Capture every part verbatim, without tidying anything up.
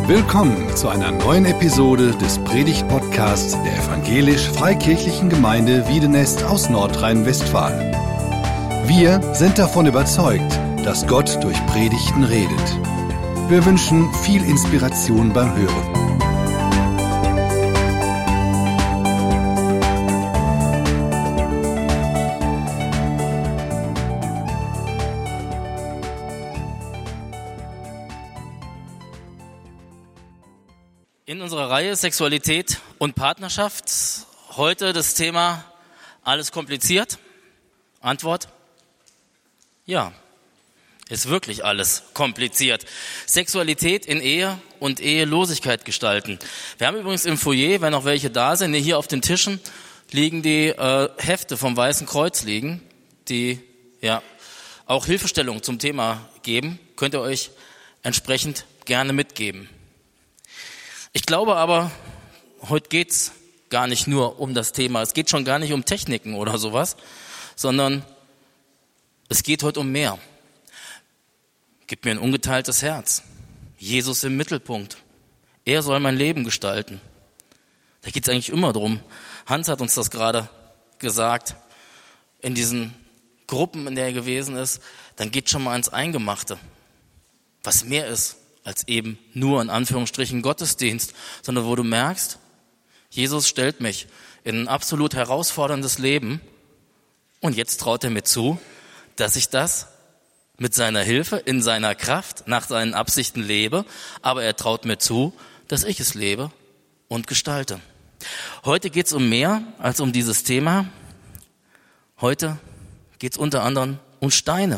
Willkommen zu einer neuen Episode des Predigt-Podcasts der Evangelisch-Freikirchlichen Gemeinde Wiedenest aus Nordrhein-Westfalen. Wir sind davon überzeugt, dass Gott durch Predigten redet. Wir wünschen viel Inspiration beim Hören. In unserer Reihe Sexualität und Partnerschaft heute das Thema alles kompliziert? Antwort: Ja, ist wirklich alles kompliziert. Sexualität in Ehe und Ehelosigkeit gestalten. Wir haben übrigens im Foyer, wenn noch welche da sind, hier auf den Tischen liegen die äh, Hefte vom Weißen Kreuz liegen, die ja auch Hilfestellung zum Thema geben. Könnt ihr euch entsprechend gerne mitgeben. Ich glaube aber, heute geht's gar nicht nur um das Thema. Es geht schon gar nicht um Techniken oder sowas, sondern es geht heute um mehr. Gib mir ein ungeteiltes Herz. Jesus im Mittelpunkt. Er soll mein Leben gestalten. Da geht's eigentlich immer drum. Hans hat uns das gerade gesagt. In diesen Gruppen, in der er gewesen ist, dann geht schon mal ins Eingemachte. Was mehr ist als eben nur in Anführungsstrichen Gottesdienst, sondern wo du merkst, Jesus stellt mich in ein absolut herausforderndes Leben und jetzt traut er mir zu, dass ich das mit seiner Hilfe, in seiner Kraft, nach seinen Absichten lebe, aber er traut mir zu, dass ich es lebe und gestalte. Heute geht es um mehr als um dieses Thema. Heute geht es unter anderem um Steine.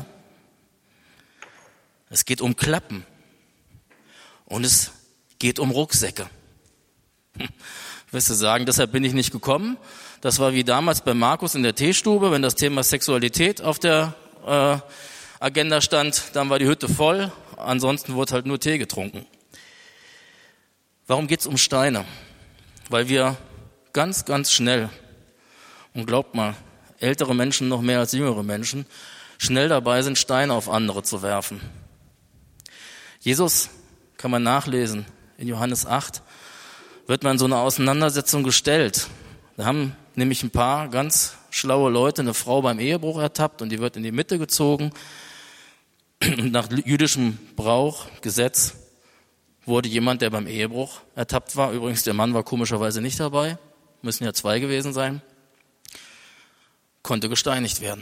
Es geht um Klappen. Und es geht um Rucksäcke. Hm. Wirst du sagen, deshalb bin ich nicht gekommen. Das war wie damals bei Markus in der Teestube, wenn das Thema Sexualität auf der äh, Agenda stand, dann war die Hütte voll, ansonsten wurde halt nur Tee getrunken. Warum geht's um Steine? Weil wir ganz, ganz schnell, und glaubt mal, ältere Menschen noch mehr als jüngere Menschen, schnell dabei sind, Steine auf andere zu werfen. Jesus, kann man nachlesen, in Johannes acht, wird man in so eine Auseinandersetzung gestellt. Da haben nämlich ein paar ganz schlaue Leute eine Frau beim Ehebruch ertappt und die wird in die Mitte gezogen. Und nach jüdischem Brauch, Gesetz, wurde jemand, der beim Ehebruch ertappt war, übrigens der Mann war komischerweise nicht dabei, müssen ja zwei gewesen sein, konnte gesteinigt werden.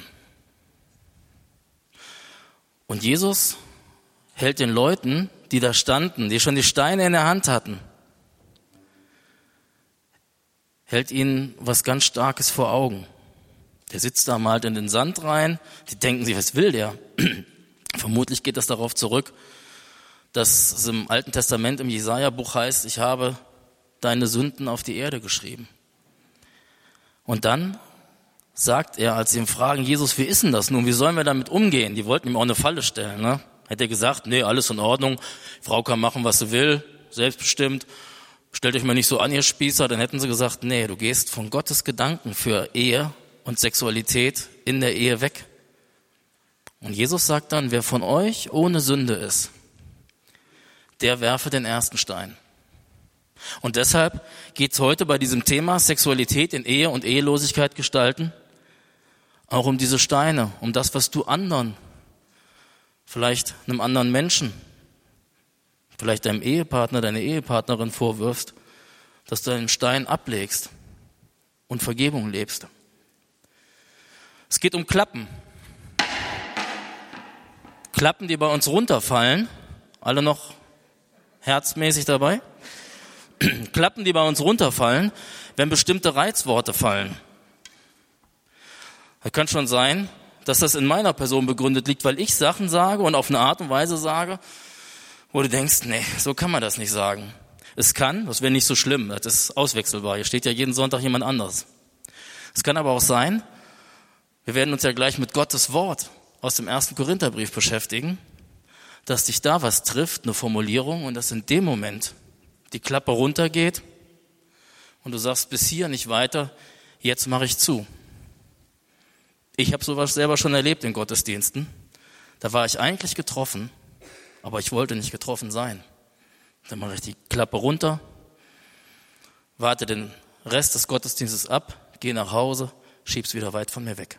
Und Jesus hält den Leuten, die da standen, die schon die Steine in der Hand hatten, hält ihnen was ganz Starkes vor Augen. Der sitzt da, malt in den Sand rein, die denken sich, was will der? Vermutlich geht das darauf zurück, dass es im Alten Testament im Jesaja-Buch heißt, ich habe deine Sünden auf die Erde geschrieben. Und dann sagt er, als sie ihn fragen, Jesus, wie ist denn das nun, wie sollen wir damit umgehen? Die wollten ihm auch eine Falle stellen, ne? Hätte er gesagt, nee, alles in Ordnung, Frau kann machen, was sie will, selbstbestimmt, stellt euch mal nicht so an, ihr Spießer, dann hätten sie gesagt, nee, du gehst von Gottes Gedanken für Ehe und Sexualität in der Ehe weg. Und Jesus sagt dann, wer von euch ohne Sünde ist, der werfe den ersten Stein. Und deshalb geht es heute bei diesem Thema Sexualität in Ehe und Ehelosigkeit gestalten auch um diese Steine, um das, was du anderen, vielleicht einem anderen Menschen, vielleicht deinem Ehepartner, deiner Ehepartnerin vorwirfst, dass du einen Stein ablegst und Vergebung lebst. Es geht um Klappen. Klappen, die bei uns runterfallen. Alle noch herzmäßig dabei? Klappen, die bei uns runterfallen, wenn bestimmte Reizworte fallen. Es kann schon sein, dass das in meiner Person begründet liegt, weil ich Sachen sage und auf eine Art und Weise sage, wo du denkst, nee, so kann man das nicht sagen. Es kann, das wäre nicht so schlimm, das ist auswechselbar. Hier steht ja jeden Sonntag jemand anderes. Es kann aber auch sein, wir werden uns ja gleich mit Gottes Wort aus dem ersten Korintherbrief beschäftigen, dass dich da was trifft, eine Formulierung, und dass in dem Moment die Klappe runtergeht und du sagst, bis hier nicht weiter, jetzt mache ich zu. Ich habe sowas selber schon erlebt in Gottesdiensten. Da war ich eigentlich getroffen, aber ich wollte nicht getroffen sein. Dann mache ich die Klappe runter, warte den Rest des Gottesdienstes ab, gehe nach Hause, schieb's wieder weit von mir weg.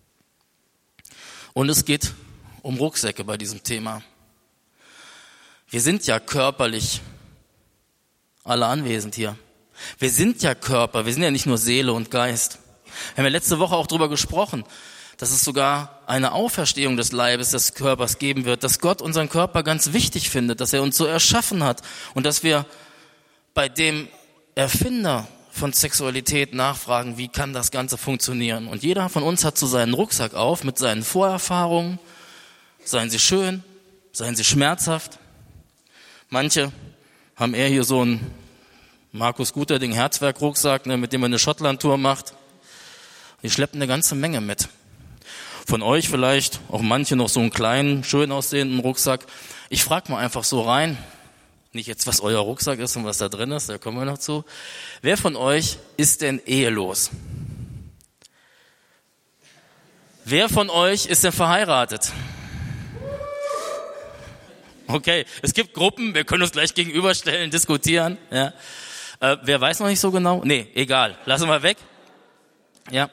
Und es geht um Rucksäcke bei diesem Thema. Wir sind ja körperlich alle anwesend hier. Wir sind ja Körper, wir sind ja nicht nur Seele und Geist. Wir haben ja letzte Woche auch darüber gesprochen, dass es sogar eine Auferstehung des Leibes, des Körpers geben wird, dass Gott unseren Körper ganz wichtig findet, dass er uns so erschaffen hat und dass wir bei dem Erfinder von Sexualität nachfragen, wie kann das Ganze funktionieren. Und jeder von uns hat so seinen Rucksack auf mit seinen Vorerfahrungen, seien sie schön, seien sie schmerzhaft. Manche haben eher hier so einen Markus Guterding Herzwerk-Rucksack, ne, mit dem man eine Schottland-Tour macht. Die schleppen eine ganze Menge mit. Von euch vielleicht auch manche noch so einen kleinen, schön aussehenden Rucksack. Ich frage mal einfach so rein, nicht jetzt, was euer Rucksack ist und was da drin ist, da kommen wir noch zu. Wer von euch ist denn ehelos? Wer von euch ist denn verheiratet? Okay, es gibt Gruppen, wir können uns gleich gegenüberstellen, diskutieren. Ja. Äh, wer weiß noch nicht so genau? Nee, egal, lassen wir weg. Ja.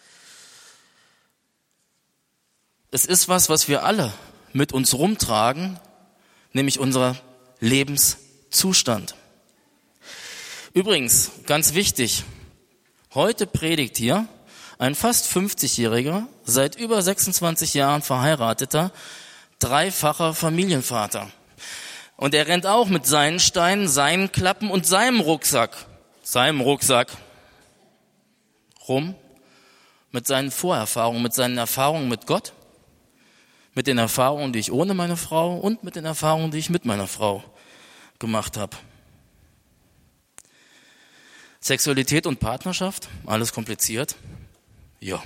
Es ist was, was wir alle mit uns rumtragen, nämlich unser Lebenszustand. Übrigens, ganz wichtig, heute predigt hier ein fast fünfzigjähriger, seit über sechsundzwanzig Jahren verheirateter, dreifacher Familienvater. Und er rennt auch mit seinen Steinen, seinen Klappen und seinem Rucksack, seinem Rucksack rum, mit seinen Vorerfahrungen, mit seinen Erfahrungen mit Gott, mit den Erfahrungen, die ich ohne meine Frau und mit den Erfahrungen, die ich mit meiner Frau gemacht habe. Sexualität und Partnerschaft, alles kompliziert? Ja.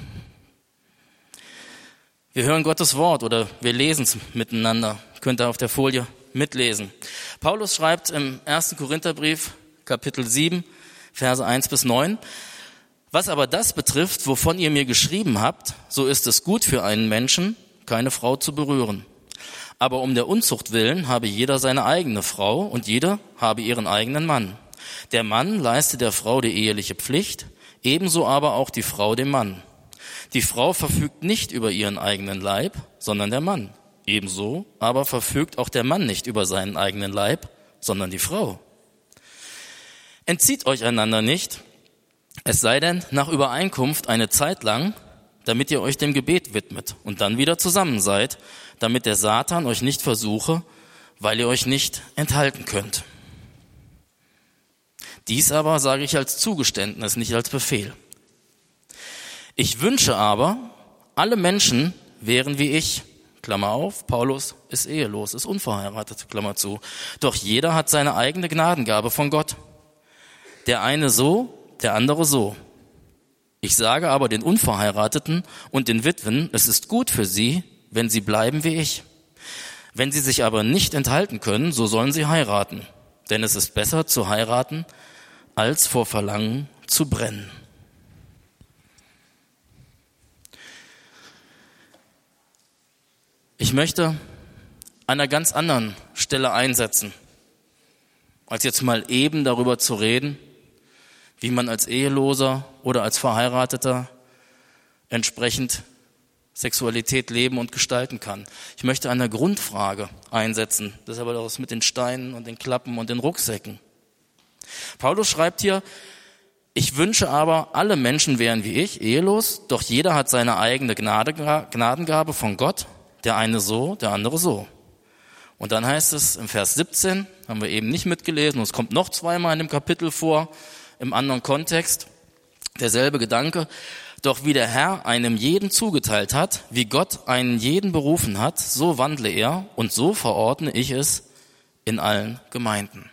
Wir hören Gottes Wort oder wir lesen es miteinander. Könnt ihr auf der Folie mitlesen. Paulus schreibt im ersten Korintherbrief, Kapitel sieben, Verse eins bis neun. Was aber das betrifft, wovon ihr mir geschrieben habt, so ist es gut für einen Menschen, keine Frau zu berühren. Aber um der Unzucht willen habe jeder seine eigene Frau und jeder habe ihren eigenen Mann. Der Mann leiste der Frau die eheliche Pflicht, ebenso aber auch die Frau dem Mann. Die Frau verfügt nicht über ihren eigenen Leib, sondern der Mann. Ebenso aber verfügt auch der Mann nicht über seinen eigenen Leib, sondern die Frau. Entzieht euch einander nicht, es sei denn nach Übereinkunft eine Zeit lang, damit ihr euch dem Gebet widmet und dann wieder zusammen seid, damit der Satan euch nicht versuche, weil ihr euch nicht enthalten könnt. Dies aber sage ich als Zugeständnis, nicht als Befehl. Ich wünsche aber, alle Menschen wären wie ich, Klammer auf, Paulus ist ehelos, ist unverheiratet, Klammer zu. Doch jeder hat seine eigene Gnadengabe von Gott. Der eine so, der andere so. Ich sage aber den Unverheirateten und den Witwen, es ist gut für sie, wenn sie bleiben wie ich. Wenn sie sich aber nicht enthalten können, so sollen sie heiraten. Denn es ist besser zu heiraten, als vor Verlangen zu brennen. Ich möchte an einer ganz anderen Stelle einsetzen, als jetzt mal eben darüber zu reden, wie man als Eheloser oder als Verheirateter entsprechend Sexualität leben und gestalten kann. Ich möchte an der Grundfrage einsetzen, deshalb das mit den Steinen und den Klappen und den Rucksäcken. Paulus schreibt hier, ich wünsche aber, alle Menschen wären wie ich, ehelos, doch jeder hat seine eigene Gnade, Gnadengabe von Gott, der eine so, der andere so. Und dann heißt es im Vers siebzehn, haben wir eben nicht mitgelesen, und es kommt noch zweimal in dem Kapitel vor, im anderen Kontext, derselbe Gedanke. Doch wie der Herr einem jeden zugeteilt hat, wie Gott einen jeden berufen hat, so wandle er und so verordne ich es in allen Gemeinden.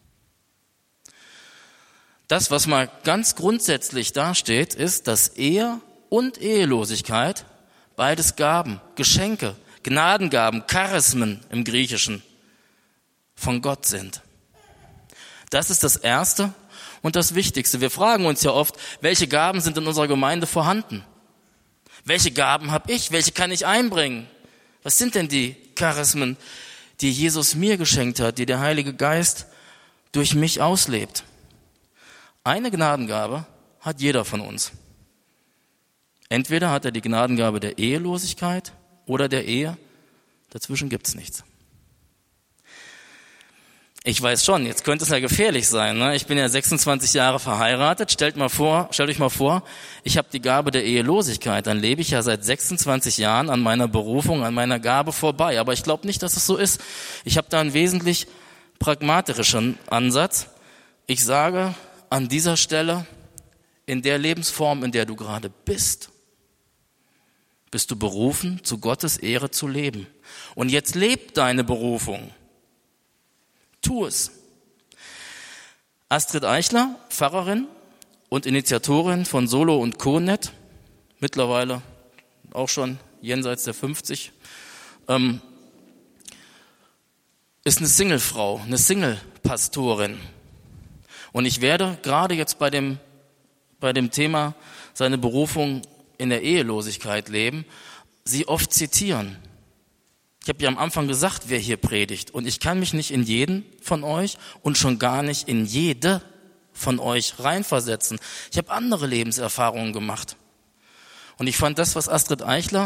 Das, was mal ganz grundsätzlich dasteht, ist, dass Ehe und Ehelosigkeit beides Gaben, Geschenke, Gnadengaben, Charismen im Griechischen von Gott sind. Das ist das Erste und das Wichtigste. Wir fragen uns ja oft, welche Gaben sind in unserer Gemeinde vorhanden? Welche Gaben habe ich? Welche kann ich einbringen? Was sind denn die Charismen, die Jesus mir geschenkt hat, die der Heilige Geist durch mich auslebt. Eine Gnadengabe hat jeder von uns. Entweder hat er die Gnadengabe der Ehelosigkeit oder der Ehe. Dazwischen gibt's nichts. Ich weiß schon, jetzt könnte es ja gefährlich sein. Ne? Ich bin ja sechsundzwanzig Jahre verheiratet. Stellt mal vor, stellt euch mal vor, ich habe die Gabe der Ehelosigkeit. Dann lebe ich ja seit sechsundzwanzig Jahren an meiner Berufung, an meiner Gabe vorbei. Aber ich glaube nicht, dass es so ist. Ich habe da einen wesentlich pragmatischeren Ansatz. Ich sage an dieser Stelle, in der Lebensform, in der du gerade bist, bist du berufen, zu Gottes Ehre zu leben. Und jetzt lebt deine Berufung. Tu es. Astrid Eichler, Pfarrerin und Initiatorin von Solo und Co-Net, mittlerweile auch schon jenseits der fünfzig, ähm, ist eine Singlefrau, eine Single-Pastorin. Und ich werde gerade jetzt bei dem, bei dem Thema seine Berufung in der Ehelosigkeit leben, sie oft zitieren. Ich habe ja am Anfang gesagt, wer hier predigt. Und ich kann mich nicht in jeden von euch und schon gar nicht in jede von euch reinversetzen. Ich habe andere Lebenserfahrungen gemacht. Und ich fand das, was Astrid Eichler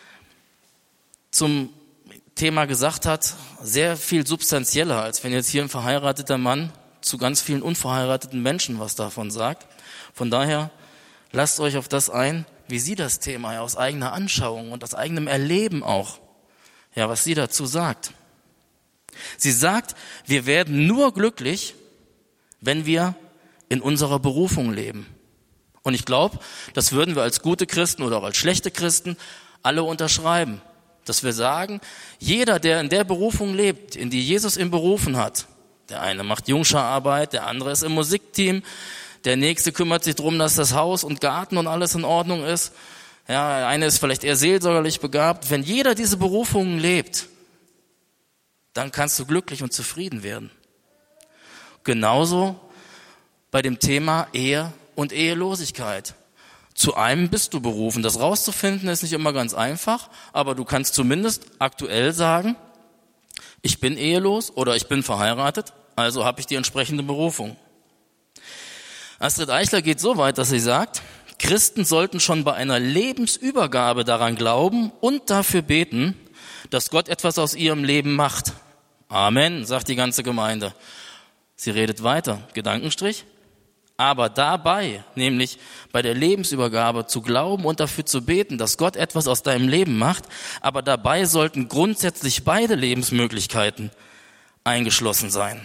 zum Thema gesagt hat, sehr viel substanzieller, als wenn jetzt hier ein verheirateter Mann zu ganz vielen unverheirateten Menschen was davon sagt. Von daher lasst euch auf das ein, wie sie das Thema ja aus eigener Anschauung und aus eigenem Erleben auch, ja, was sie dazu sagt. Sie sagt, wir werden nur glücklich, wenn wir in unserer Berufung leben. Und ich glaube, das würden wir als gute Christen oder auch als schlechte Christen alle unterschreiben. Dass wir sagen, jeder, der in der Berufung lebt, in die Jesus ihn berufen hat, der eine macht Jungschararbeit, der andere ist im Musikteam, der nächste kümmert sich darum, dass das Haus und Garten und alles in Ordnung ist. Ja, der eine ist vielleicht eher seelsorgerlich begabt. Wenn jeder diese Berufungen lebt, dann kannst du glücklich und zufrieden werden. Genauso bei dem Thema Ehe und Ehelosigkeit. Zu einem bist du berufen. Das rauszufinden ist nicht immer ganz einfach, aber du kannst zumindest aktuell sagen, ich bin ehelos oder ich bin verheiratet, also habe ich die entsprechende Berufung. Astrid Eichler geht so weit, dass sie sagt, Christen sollten schon bei einer Lebensübergabe daran glauben und dafür beten, dass Gott etwas aus ihrem Leben macht. Amen, sagt die ganze Gemeinde. Sie redet weiter, Gedankenstrich. Aber dabei, nämlich bei der Lebensübergabe zu glauben und dafür zu beten, dass Gott etwas aus deinem Leben macht, aber dabei sollten grundsätzlich beide Lebensmöglichkeiten eingeschlossen sein.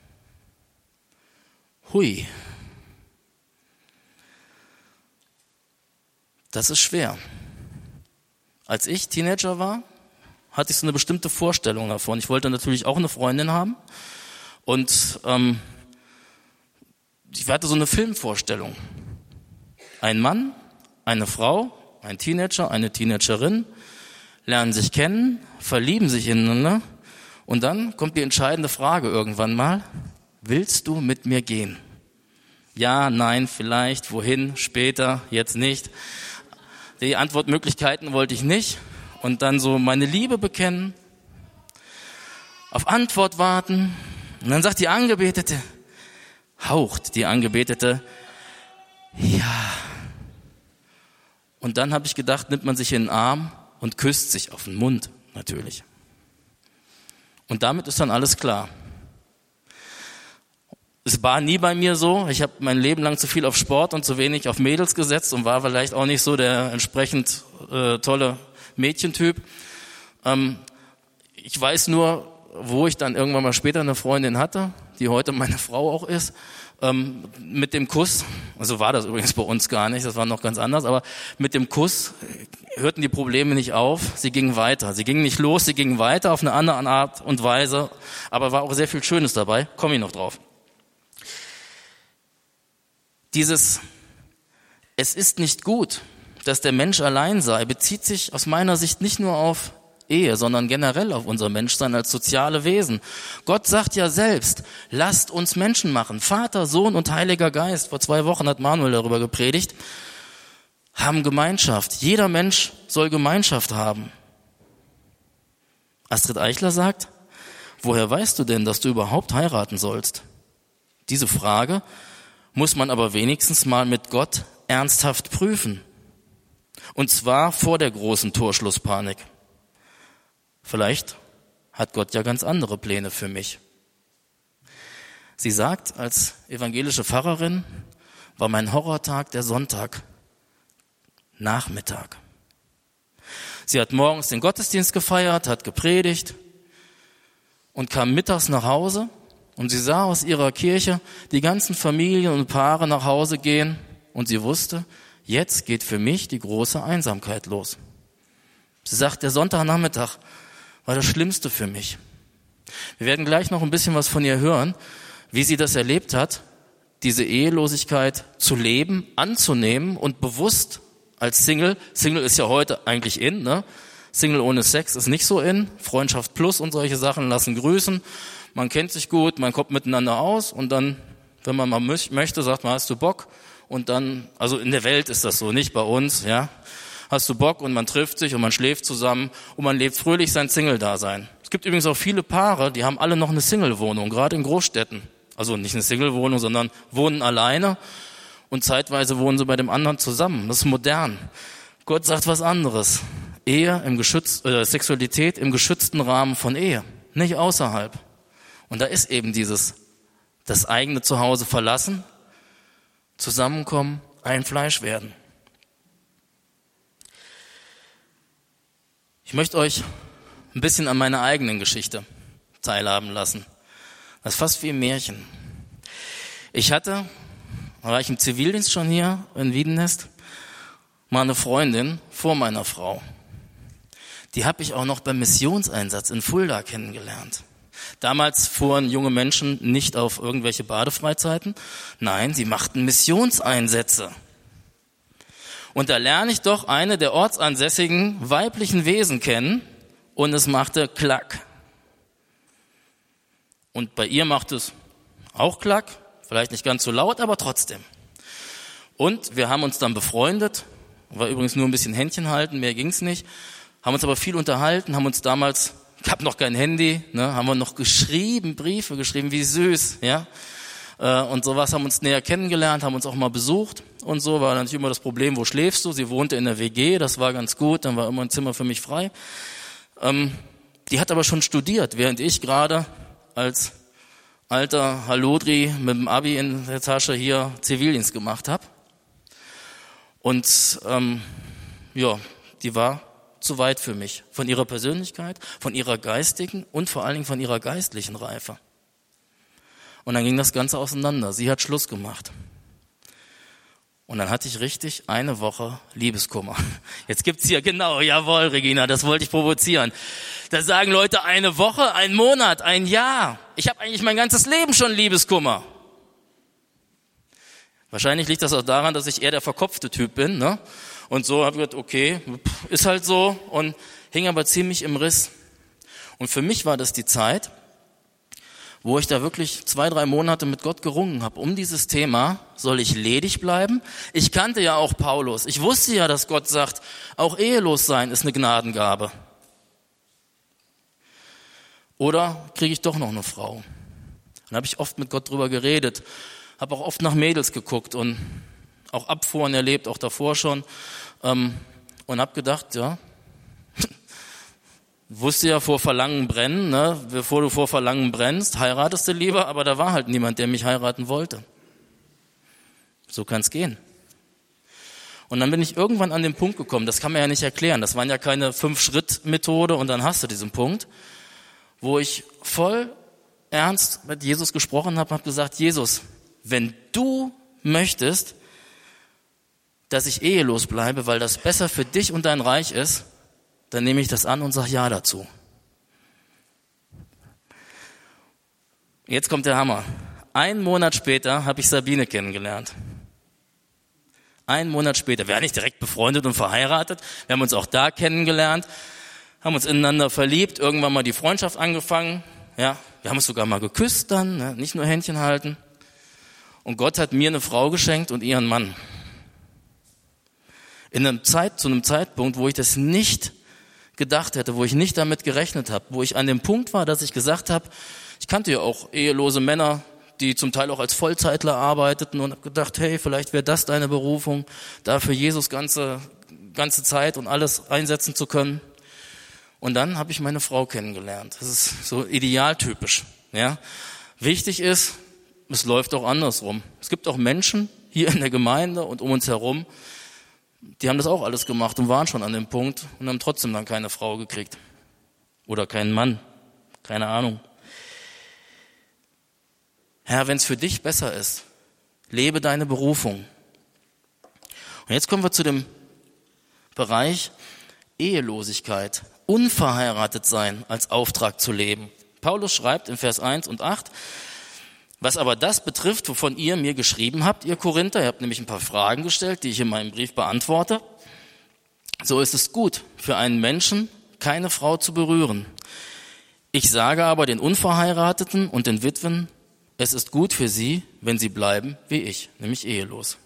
Hui. Das ist schwer. Als ich Teenager war, hatte ich so eine bestimmte Vorstellung davon. Ich wollte natürlich auch eine Freundin haben und ähm, ich hatte so eine Filmvorstellung. Ein Mann, eine Frau, ein Teenager, eine Teenagerin lernen sich kennen, verlieben sich ineinander und dann kommt die entscheidende Frage irgendwann mal, willst du mit mir gehen? Ja, nein, vielleicht, wohin, später, jetzt nicht. Die Antwortmöglichkeiten wollte ich nicht und dann so meine Liebe bekennen, auf Antwort warten und dann sagt die Angebetete, haucht die Angebetete, ja. Und dann habe ich gedacht, nimmt man sich in den Arm und küsst sich auf den Mund, natürlich. Und damit ist dann alles klar. Es war nie bei mir so, ich habe mein Leben lang zu viel auf Sport und zu wenig auf Mädels gesetzt und war vielleicht auch nicht so der entsprechend äh, tolle Mädchentyp. Ähm, ich weiß nur, wo ich dann irgendwann mal später eine Freundin hatte, die heute meine Frau auch ist, ähm, mit dem Kuss, also war das übrigens bei uns gar nicht, das war noch ganz anders, aber mit dem Kuss hörten die Probleme nicht auf, sie gingen weiter. Sie gingen nicht los, sie gingen weiter auf eine andere Art und Weise, aber war auch sehr viel Schönes dabei, komme ich noch drauf. Dieses, es ist nicht gut, dass der Mensch allein sei, bezieht sich aus meiner Sicht nicht nur auf Ehe, sondern generell auf unser Menschsein als soziale Wesen. Gott sagt ja selbst, lasst uns Menschen machen. Vater, Sohn und Heiliger Geist, vor zwei Wochen hat Manuel darüber gepredigt, haben Gemeinschaft. Jeder Mensch soll Gemeinschaft haben. Astrid Eichler sagt, woher weißt du denn, dass du überhaupt heiraten sollst? Diese Frage muss man aber wenigstens mal mit Gott ernsthaft prüfen. Und zwar vor der großen Torschlusspanik. Vielleicht hat Gott ja ganz andere Pläne für mich. Sie sagt, als evangelische Pfarrerin war mein Horrortag der Sonntag, Nachmittag. Sie hat morgens den Gottesdienst gefeiert, hat gepredigt und kam mittags nach Hause und sie sah aus ihrer Kirche die ganzen Familien und Paare nach Hause gehen und sie wusste, jetzt geht für mich die große Einsamkeit los. Sie sagt, der Sonntagnachmittag war das Schlimmste für mich. Wir werden gleich noch ein bisschen was von ihr hören, wie sie das erlebt hat, diese Ehelosigkeit zu leben, anzunehmen und bewusst als Single, Single ist ja heute eigentlich in, ne? Single ohne Sex ist nicht so in, Freundschaft plus und solche Sachen lassen grüßen, man kennt sich gut, man kommt miteinander aus und dann, wenn man mal möchte, sagt man, hast du Bock? Und dann, also in der Welt ist das so, nicht bei uns, ja? Hast du Bock und man trifft sich und man schläft zusammen und man lebt fröhlich sein Single-Dasein. Es gibt übrigens auch viele Paare, die haben alle noch eine Single-Wohnung, gerade in Großstädten. Also nicht eine Single-Wohnung, sondern wohnen alleine und zeitweise wohnen sie bei dem anderen zusammen. Das ist modern. Gott sagt was anderes. Ehe im Geschütz, äh, Sexualität im geschützten Rahmen von Ehe, nicht außerhalb. Und da ist eben dieses, das eigene Zuhause verlassen, zusammenkommen, ein Fleisch werden. Ich möchte euch ein bisschen an meiner eigenen Geschichte teilhaben lassen. Das ist fast wie ein Märchen. Ich hatte, da war ich im Zivildienst schon hier in Wiedenest, mal eine Freundin vor meiner Frau. Die habe ich auch noch beim Missionseinsatz in Fulda kennengelernt. Damals fuhren junge Menschen nicht auf irgendwelche Badefreizeiten. Nein, sie machten Missionseinsätze. Und da lerne ich doch eine der ortsansässigen weiblichen Wesen kennen und es machte Klack. Und bei ihr macht es auch Klack, vielleicht nicht ganz so laut, aber trotzdem. Und wir haben uns dann befreundet, war übrigens nur ein bisschen Händchen halten, mehr ging's nicht, haben uns aber viel unterhalten, haben uns damals, ich habe noch kein Handy, ne, haben wir noch geschrieben, Briefe geschrieben, wie süß, ja. Und sowas, haben uns näher kennengelernt, haben uns auch mal besucht und so, war natürlich immer das Problem, wo schläfst du? Sie wohnte in der W G, das war ganz gut, dann war immer ein Zimmer für mich frei. Ähm, die hat aber schon studiert, während ich gerade als alter Halodri mit dem Abi in der Tasche hier Zivildienst gemacht habe. Und ähm, ja, die war zu weit für mich, von ihrer Persönlichkeit, von ihrer geistigen und vor allen Dingen von ihrer geistlichen Reife. Und dann ging das Ganze auseinander. Sie hat Schluss gemacht. Und dann hatte ich richtig eine Woche Liebeskummer. Jetzt gibt's hier, genau, jawohl, Regina, das wollte ich provozieren. Da sagen Leute eine Woche, ein Monat, ein Jahr. Ich habe eigentlich mein ganzes Leben schon Liebeskummer. Wahrscheinlich liegt das auch daran, dass ich eher der verkopfte Typ bin, ne? Und so habe ich gedacht, okay, ist halt so und hing aber ziemlich im Riss. Und für mich war das die Zeit, wo ich da wirklich zwei, drei Monate mit Gott gerungen habe, um dieses Thema, soll ich ledig bleiben? Ich kannte ja auch Paulus. Ich wusste ja, dass Gott sagt, auch ehelos sein ist eine Gnadengabe. Oder kriege ich doch noch eine Frau? Dann habe ich oft mit Gott drüber geredet, habe auch oft nach Mädels geguckt und auch Abfuhren erlebt, auch davor schon, ähm, und habe gedacht, ja, wusste ja, vor Verlangen brennen, ne? Bevor du vor Verlangen brennst, heiratest du lieber, aber da war halt niemand, der mich heiraten wollte. So kann's gehen. Und dann bin ich irgendwann an den Punkt gekommen, das kann man ja nicht erklären, das waren ja keine Fünf-Schritt-Methode und dann hast du diesen Punkt, wo ich voll ernst mit Jesus gesprochen habe, habe gesagt, Jesus, wenn du möchtest, dass ich ehelos bleibe, weil das besser für dich und dein Reich ist, dann nehme ich das an und sage ja dazu. Jetzt kommt der Hammer. Einen Monat später habe ich Sabine kennengelernt. Einen Monat später. Wir waren nicht direkt befreundet und verheiratet. Wir haben uns auch da kennengelernt, haben uns ineinander verliebt, irgendwann mal die Freundschaft angefangen. Ja, wir haben uns sogar mal geküsst dann, ne? Nicht nur Händchen halten. Und Gott hat mir eine Frau geschenkt und ihren Mann. In einem Zeit, zu einem Zeitpunkt, wo ich das nicht gedacht hätte, wo ich nicht damit gerechnet habe, wo ich an dem Punkt war, dass ich gesagt habe, ich kannte ja auch ehelose Männer, die zum Teil auch als Vollzeitler arbeiteten und habe gedacht, hey, vielleicht wäre das deine Berufung, da für Jesus ganze, ganze Zeit und alles einsetzen zu können. Und dann habe ich meine Frau kennengelernt. Das ist so idealtypisch. Ja. Wichtig ist, es läuft auch andersrum. Es gibt auch Menschen hier in der Gemeinde und um uns herum, die haben das auch alles gemacht und waren schon an dem Punkt und haben trotzdem dann keine Frau gekriegt. Oder keinen Mann. Keine Ahnung. Herr, wenn es für dich besser ist, lebe deine Berufung. Und jetzt kommen wir zu dem Bereich Ehelosigkeit. Unverheiratet sein als Auftrag zu leben. Paulus schreibt in Vers eins und acht, was aber das betrifft, wovon ihr mir geschrieben habt, ihr Korinther, ihr habt nämlich ein paar Fragen gestellt, die ich in meinem Brief beantworte, so ist es gut für einen Menschen, keine Frau zu berühren. Ich sage aber den Unverheirateten und den Witwen, es ist gut für sie, wenn sie bleiben wie ich, nämlich ehelos.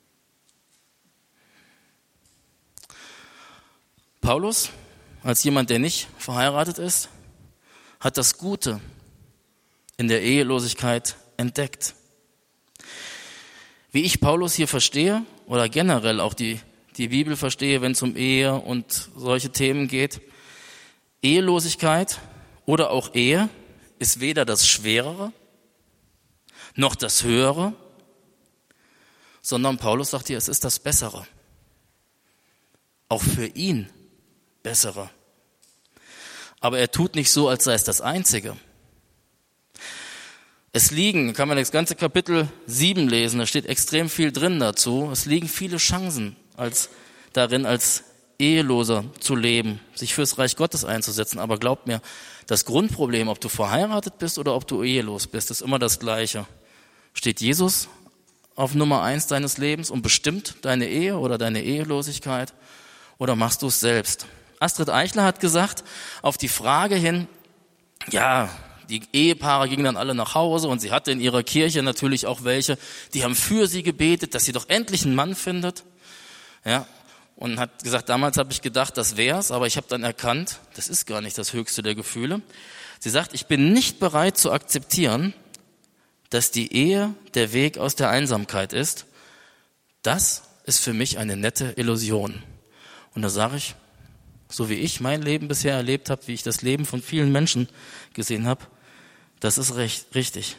Paulus, als jemand, der nicht verheiratet ist, hat das Gute in der Ehelosigkeit entdeckt. Wie ich Paulus hier verstehe oder generell auch die, die Bibel verstehe, wenn es um Ehe und solche Themen geht, Ehelosigkeit oder auch Ehe ist weder das Schwerere noch das Höhere, sondern Paulus sagt hier, es ist das Bessere. Auch für ihn Bessere. Aber er tut nicht so, als sei es das Einzige. Es liegen, kann man das ganze Kapitel sieben lesen, da steht extrem viel drin dazu. Es liegen viele Chancen als, darin, als Eheloser zu leben, sich fürs Reich Gottes einzusetzen. Aber glaubt mir, das Grundproblem, ob du verheiratet bist oder ob du ehelos bist, ist immer das Gleiche. Steht Jesus auf Nummer eins deines Lebens und bestimmt deine Ehe oder deine Ehelosigkeit oder machst du es selbst? Astrid Eichler hat gesagt, auf die Frage hin, ja, die Ehepaare gingen dann alle nach Hause und sie hatte in ihrer Kirche natürlich auch welche, die haben für sie gebetet, dass sie doch endlich einen Mann findet. Ja, und hat gesagt, damals habe ich gedacht, das wär's, aber ich habe dann erkannt, das ist gar nicht das höchste der Gefühle. Sie sagt, ich bin nicht bereit zu akzeptieren, dass die Ehe der Weg aus der Einsamkeit ist. Das ist für mich eine nette Illusion. Und da sage ich, so wie ich mein Leben bisher erlebt habe, wie ich das Leben von vielen Menschen gesehen habe, das ist recht, richtig.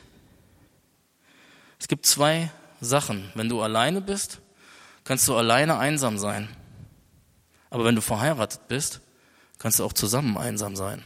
Es gibt zwei Sachen. Wenn du alleine bist, kannst du alleine einsam sein. Aber wenn du verheiratet bist, kannst du auch zusammen einsam sein.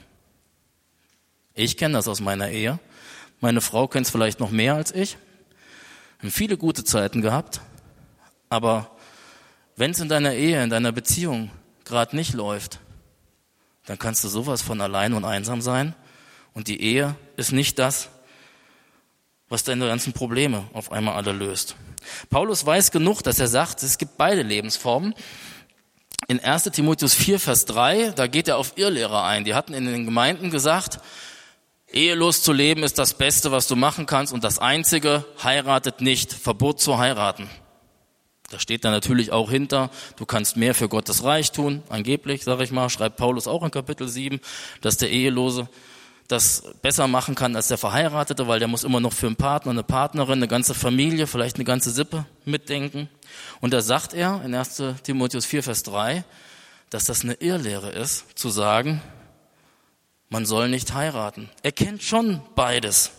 Ich kenne das aus meiner Ehe. Meine Frau kennt es vielleicht noch mehr als ich. Wir haben viele gute Zeiten gehabt. Aber wenn es in deiner Ehe, in deiner Beziehung gerade nicht läuft, dann kannst du sowas von allein und einsam sein. Und die Ehe ist nicht das, was deine ganzen Probleme auf einmal alle löst. Paulus weiß genug, dass er sagt, es gibt beide Lebensformen. In erster Timotheus vier, Vers drei, da geht er auf Irrlehrer ein. Die hatten in den Gemeinden gesagt, ehelos zu leben ist das Beste, was du machen kannst und das Einzige, heiratet nicht, Verbot zu heiraten. Da steht da natürlich auch hinter, du kannst mehr für Gottes Reich tun, angeblich, sage ich mal, schreibt Paulus auch in Kapitel sieben, dass der Ehelose das besser machen kann als der Verheiratete, weil der muss immer noch für einen Partner, eine Partnerin, eine ganze Familie, vielleicht eine ganze Sippe mitdenken. Und da sagt er in erster Timotheus vier, Vers drei, dass das eine Irrlehre ist, zu sagen, man soll nicht heiraten. Er kennt schon beides.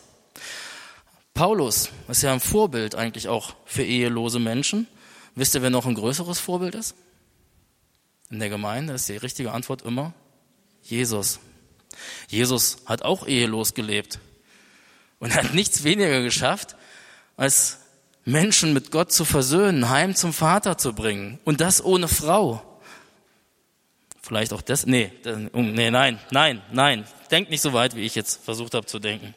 Paulus ist ja ein Vorbild eigentlich auch für ehelose Menschen. Wisst ihr, wer noch ein größeres Vorbild ist? In der Gemeinde ist die richtige Antwort immer Jesus. Jesus hat auch ehelos gelebt und hat nichts weniger geschafft, als Menschen mit Gott zu versöhnen, heim zum Vater zu bringen. Und das ohne Frau. Vielleicht auch das, nee, nee, nein, nein, nein. Denkt nicht so weit, wie ich jetzt versucht habe zu denken.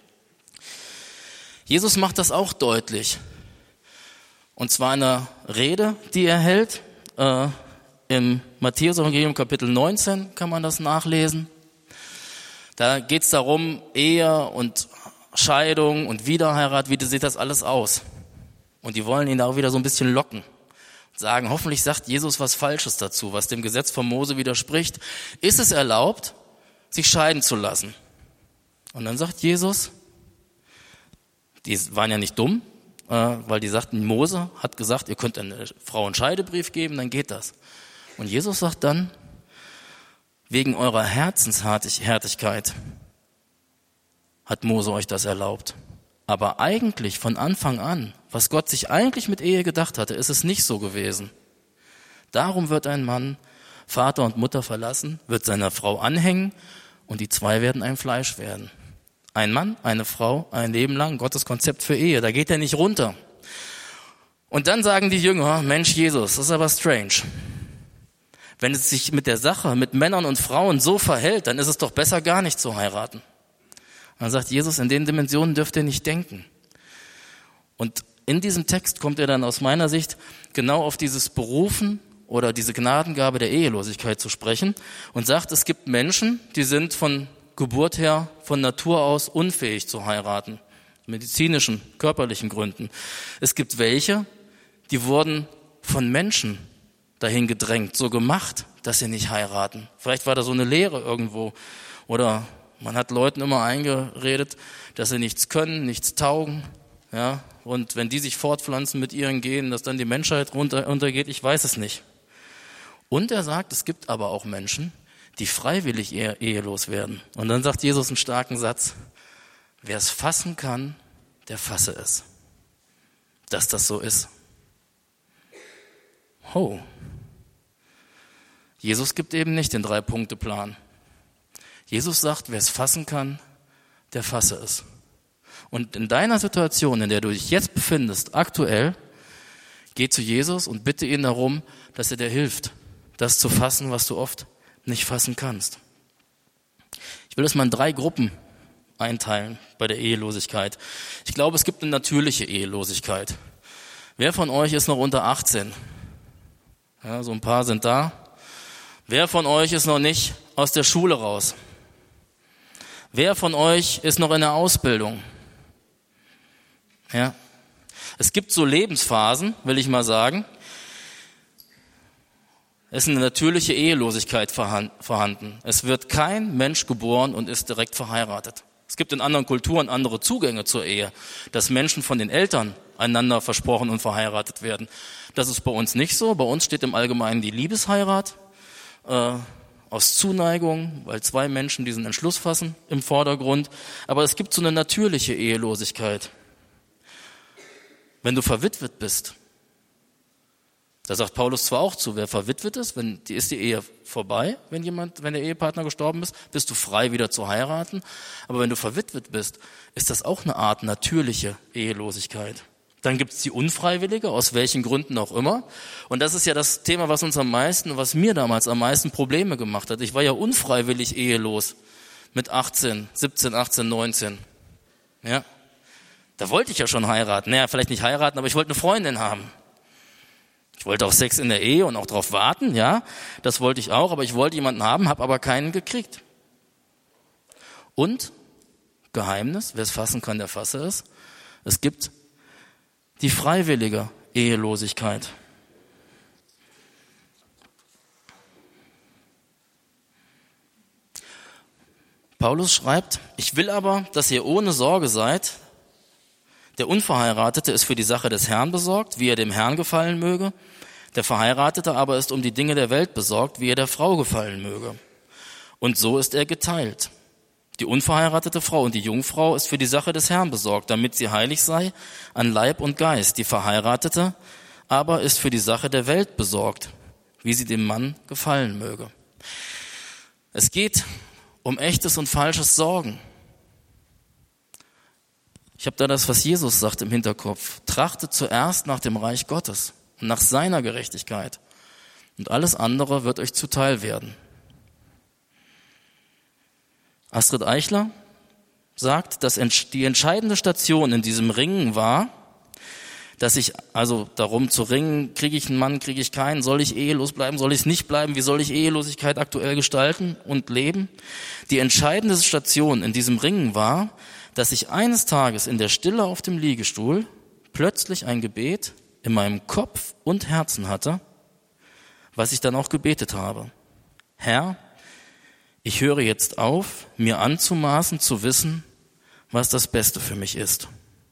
Jesus macht das auch deutlich. Und zwar in einer Rede, die er hält, äh, im Matthäus-Evangelium Kapitel neunzehn kann man das nachlesen. Da geht es darum, Ehe und Scheidung und Wiederheirat, wie sieht das alles aus? Und die wollen ihn da auch wieder so ein bisschen locken. sagen, hoffentlich sagt Jesus was Falsches dazu, was dem Gesetz von Mose widerspricht. Ist es erlaubt, sich scheiden zu lassen? Und dann sagt Jesus, die waren ja nicht dumm, weil die sagten, Mose hat gesagt, ihr könnt eine Frau einen Scheidebrief geben, dann geht das. Und Jesus sagt dann, wegen eurer Herzenshärtigkeit hat Mose euch das erlaubt. Aber eigentlich von Anfang an, was Gott sich eigentlich mit Ehe gedacht hatte, ist es nicht so gewesen. Darum wird ein Mann Vater und Mutter verlassen, wird seiner Frau anhängen und die zwei werden ein Fleisch werden. Ein Mann, eine Frau, ein Leben lang, Gottes Konzept für Ehe, da geht er nicht runter. Und dann sagen die Jünger, Mensch Jesus, das ist aber strange. Wenn es sich mit der Sache, mit Männern und Frauen so verhält, dann ist es doch besser, gar nicht zu heiraten. Dann sagt Jesus, in den Dimensionen dürft ihr nicht denken. Und in diesem Text kommt er dann aus meiner Sicht genau auf dieses Berufen oder diese Gnadengabe der Ehelosigkeit zu sprechen und sagt, es gibt Menschen, die sind von Geburt her, von Natur aus unfähig zu heiraten, medizinischen, körperlichen Gründen. Es gibt welche, die wurden von Menschen dahin gedrängt, so gemacht, dass sie nicht heiraten. Vielleicht war da so eine Lehre irgendwo oder man hat Leuten immer eingeredet, dass sie nichts können, nichts taugen, ja, und wenn die sich fortpflanzen mit ihren Genen, dass dann die Menschheit runter, untergeht, ich weiß es nicht. Und er sagt, es gibt aber auch Menschen, die freiwillig ehe, ehelos werden. Und dann sagt Jesus einen starken Satz, wer es fassen kann, der fasse es. Dass das so ist. Oh. Jesus gibt eben nicht den Drei-Punkte-Plan. Jesus sagt, wer es fassen kann, der fasse es. Und in deiner Situation, in der du dich jetzt befindest, aktuell, geh zu Jesus und bitte ihn darum, dass er dir hilft, das zu fassen, was du oft nicht fassen kannst. Ich will das mal in drei Gruppen einteilen bei der Ehelosigkeit. Ich glaube, es gibt eine natürliche Ehelosigkeit. Wer von euch ist noch unter achtzehn? Ja, so ein paar sind da. Wer von euch ist noch nicht aus der Schule raus? Wer von euch ist noch in der Ausbildung? Ja. Es gibt so Lebensphasen, will ich mal sagen. Es ist eine natürliche Ehelosigkeit vorhanden. Es wird kein Mensch geboren und ist direkt verheiratet. Es gibt in anderen Kulturen andere Zugänge zur Ehe, dass Menschen von den Eltern einander versprochen und verheiratet werden. Das ist bei uns nicht so. Bei uns steht im Allgemeinen die Liebesheirat äh, aus Zuneigung, weil zwei Menschen diesen Entschluss fassen im Vordergrund. Aber es gibt so eine natürliche Ehelosigkeit. Wenn du verwitwet bist, da sagt Paulus zwar auch zu, wer verwitwet ist, wenn die ist die Ehe vorbei, wenn jemand, wenn der Ehepartner gestorben ist, bist du frei wieder zu heiraten. Aber wenn du verwitwet bist, ist das auch eine Art natürliche Ehelosigkeit. Dann gibt es die unfreiwillige, aus welchen Gründen auch immer. Und das ist ja das Thema, was uns am meisten, was mir damals am meisten Probleme gemacht hat. Ich war ja unfreiwillig ehelos mit achtzehn, siebzehn, achtzehn, neunzehn. Ja, da wollte ich ja schon heiraten. Naja, vielleicht nicht heiraten, aber ich wollte eine Freundin haben. Ich wollte auch Sex in der Ehe und auch darauf warten, ja, das wollte ich auch, aber ich wollte jemanden haben, habe aber keinen gekriegt. Und, Geheimnis, wer es fassen kann, der fasse es, es gibt die freiwillige Ehelosigkeit. Paulus schreibt, ich will aber, dass ihr ohne Sorge seid. Der Unverheiratete ist für die Sache des Herrn besorgt, wie er dem Herrn gefallen möge. Der Verheiratete aber ist um die Dinge der Welt besorgt, wie er der Frau gefallen möge. Und so ist er geteilt. Die unverheiratete Frau und die Jungfrau ist für die Sache des Herrn besorgt, damit sie heilig sei an Leib und Geist. Die Verheiratete aber ist für die Sache der Welt besorgt, wie sie dem Mann gefallen möge. Es geht um echtes und falsches Sorgen. Ich habe da das, was Jesus sagt, im Hinterkopf. Trachtet zuerst nach dem Reich Gottes und nach seiner Gerechtigkeit. Und alles andere wird euch zuteil werden. Astrid Eichler sagt, dass die entscheidende Station in diesem Ringen war, dass ich, also darum zu ringen, kriege ich einen Mann, kriege ich keinen, soll ich ehelos bleiben, soll ich es nicht bleiben, wie soll ich Ehelosigkeit aktuell gestalten und leben? Die entscheidende Station in diesem Ringen war, dass ich eines Tages in der Stille auf dem Liegestuhl plötzlich ein Gebet in meinem Kopf und Herzen hatte, was ich dann auch gebetet habe. Herr, ich höre jetzt auf, mir anzumaßen zu wissen, was das Beste für mich ist.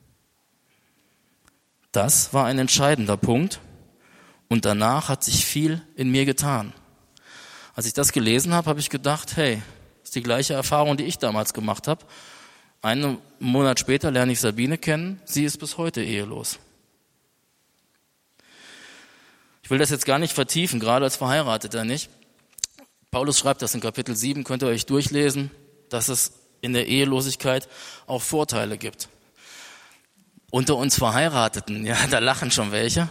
Das war ein entscheidender Punkt und danach hat sich viel in mir getan. Als ich das gelesen habe, habe ich gedacht, hey, das ist die gleiche Erfahrung, die ich damals gemacht habe. Einen Monat später lerne ich Sabine kennen, sie ist bis heute ehelos. Ich will das jetzt gar nicht vertiefen, gerade als Verheirateter nicht. Paulus schreibt das in Kapitel sieben, könnt ihr euch durchlesen, dass es in der Ehelosigkeit auch Vorteile gibt. Unter uns Verheirateten, ja, da lachen schon welche.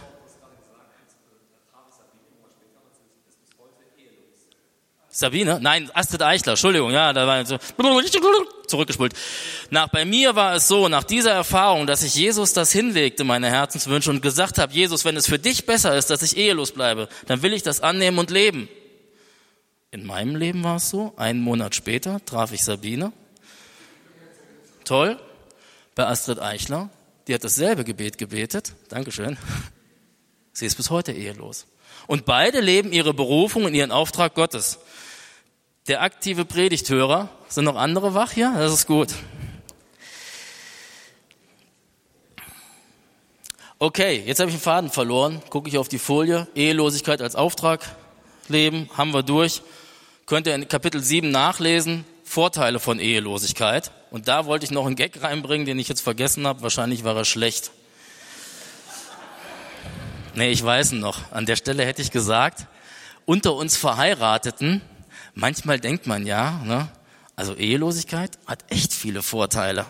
Sabine? Nein, Astrid Eichler, Entschuldigung, ja, da war so zurückgespult. Nach, bei mir war es so, nach dieser Erfahrung, dass ich Jesus das hinlegte, meine Herzenswünsche, und gesagt habe, Jesus, wenn es für dich besser ist, dass ich ehelos bleibe, dann will ich das annehmen und leben. In meinem Leben war es so, einen Monat später traf ich Sabine. Toll, bei Astrid Eichler. Die hat dasselbe Gebet gebetet. Dankeschön. Sie ist bis heute ehelos. Und beide leben ihre Berufung und ihren Auftrag Gottes. Der aktive Predigthörer, sind noch andere wach hier? Das ist gut. Okay, jetzt habe ich den Faden verloren. Gucke ich auf die Folie. Ehelosigkeit als Auftrag leben, haben wir durch. Könnt ihr in Kapitel sieben nachlesen. Vorteile von Ehelosigkeit. Und da wollte ich noch einen Gag reinbringen, den ich jetzt vergessen habe. Wahrscheinlich war er schlecht. Nee, ich weiß ihn noch. An der Stelle hätte ich gesagt, unter uns Verheirateten, manchmal denkt man ja, ne, also Ehelosigkeit hat echt viele Vorteile.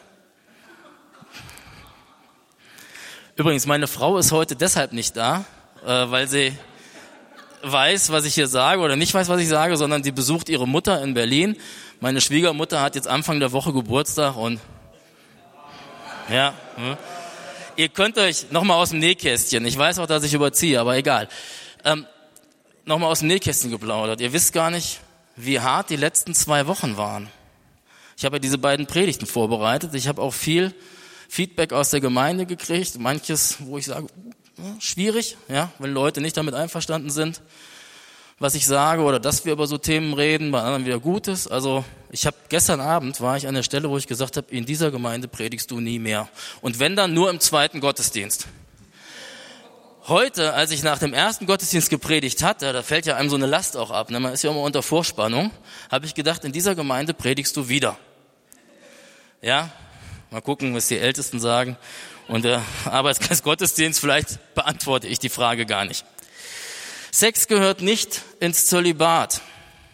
Übrigens, meine Frau ist heute deshalb nicht da, äh, weil sie weiß, was ich hier sage oder nicht weiß, was ich sage, sondern sie besucht ihre Mutter in Berlin. Meine Schwiegermutter hat jetzt Anfang der Woche Geburtstag und ja, hm. Ihr könnt euch nochmal aus dem Nähkästchen, ich weiß auch, dass ich überziehe, aber egal, ähm, nochmal aus dem Nähkästchen geplaudert. Ihr wisst gar nicht, wie hart die letzten zwei Wochen waren. Ich habe ja diese beiden Predigten vorbereitet. Ich habe auch viel Feedback aus der Gemeinde gekriegt. Manches, wo ich sage, schwierig, ja, wenn Leute nicht damit einverstanden sind, was ich sage oder dass wir über so Themen reden, bei anderen wieder Gutes. Also ich habe gestern Abend war ich an der Stelle, wo ich gesagt habe, in dieser Gemeinde predigst du nie mehr. Und wenn dann nur im zweiten Gottesdienst. Heute, als ich nach dem ersten Gottesdienst gepredigt hatte, da fällt ja einem so eine Last auch ab, ne? Man ist ja immer unter Vorspannung, habe ich gedacht, in dieser Gemeinde predigst du wieder. Ja, mal gucken, was die Ältesten sagen. Und der Arbeitskreis-Gottesdienst, vielleicht beantworte ich die Frage gar nicht. Sex gehört nicht ins Zölibat.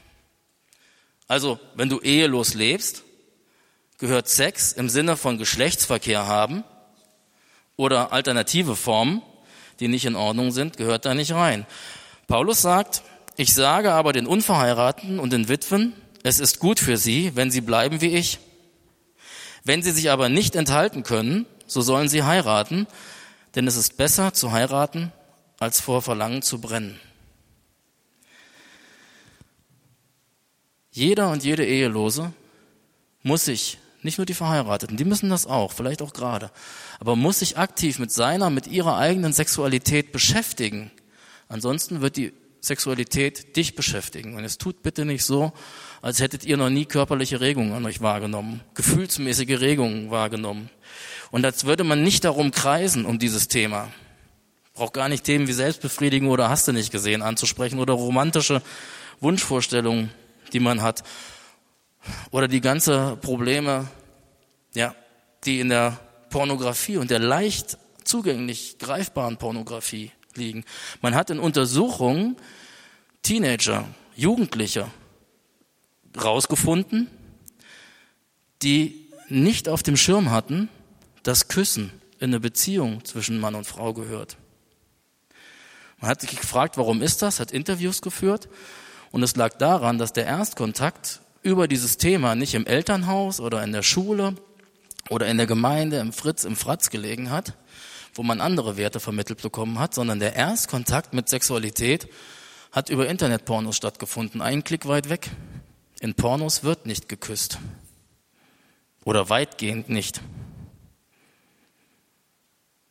Also, wenn du ehelos lebst, gehört Sex im Sinne von Geschlechtsverkehr haben oder alternative Formen, die nicht in Ordnung sind, gehört da nicht rein. Paulus sagt, ich sage aber den Unverheirateten und den Witwen, es ist gut für sie, wenn sie bleiben wie ich. Wenn sie sich aber nicht enthalten können, so sollen sie heiraten, denn es ist besser zu heiraten, als vor Verlangen zu brennen. Jeder und jede Ehelose muss sich, nicht nur die Verheirateten, die müssen das auch, vielleicht auch gerade, aber muss sich aktiv mit seiner, mit ihrer eigenen Sexualität beschäftigen. Ansonsten wird die Sexualität dich beschäftigen. Und es tut bitte nicht so, als hättet ihr noch nie körperliche Regungen an euch wahrgenommen, gefühlsmäßige Regungen wahrgenommen. Und als würde man nicht darum kreisen, um dieses Thema. Braucht gar nicht Themen wie Selbstbefriedigung oder hast du nicht gesehen anzusprechen oder romantische Wunschvorstellungen, die man hat. Oder die ganze Probleme, ja, die in der Pornografie und der leicht zugänglich greifbaren Pornografie liegen. Man hat in Untersuchungen Teenager, Jugendliche rausgefunden, die nicht auf dem Schirm hatten, dass Küssen in eine Beziehung zwischen Mann und Frau gehört. Man hat sich gefragt, warum ist das, hat Interviews geführt und es lag daran, dass der Erstkontakt über dieses Thema nicht im Elternhaus oder in der Schule oder in der Gemeinde, im Fritz, im Fratz gelegen hat, wo man andere Werte vermittelt bekommen hat, sondern der Erstkontakt mit Sexualität hat über Internetpornos stattgefunden, einen Klick weit weg. In Pornos wird nicht geküsst. Oder weitgehend nicht.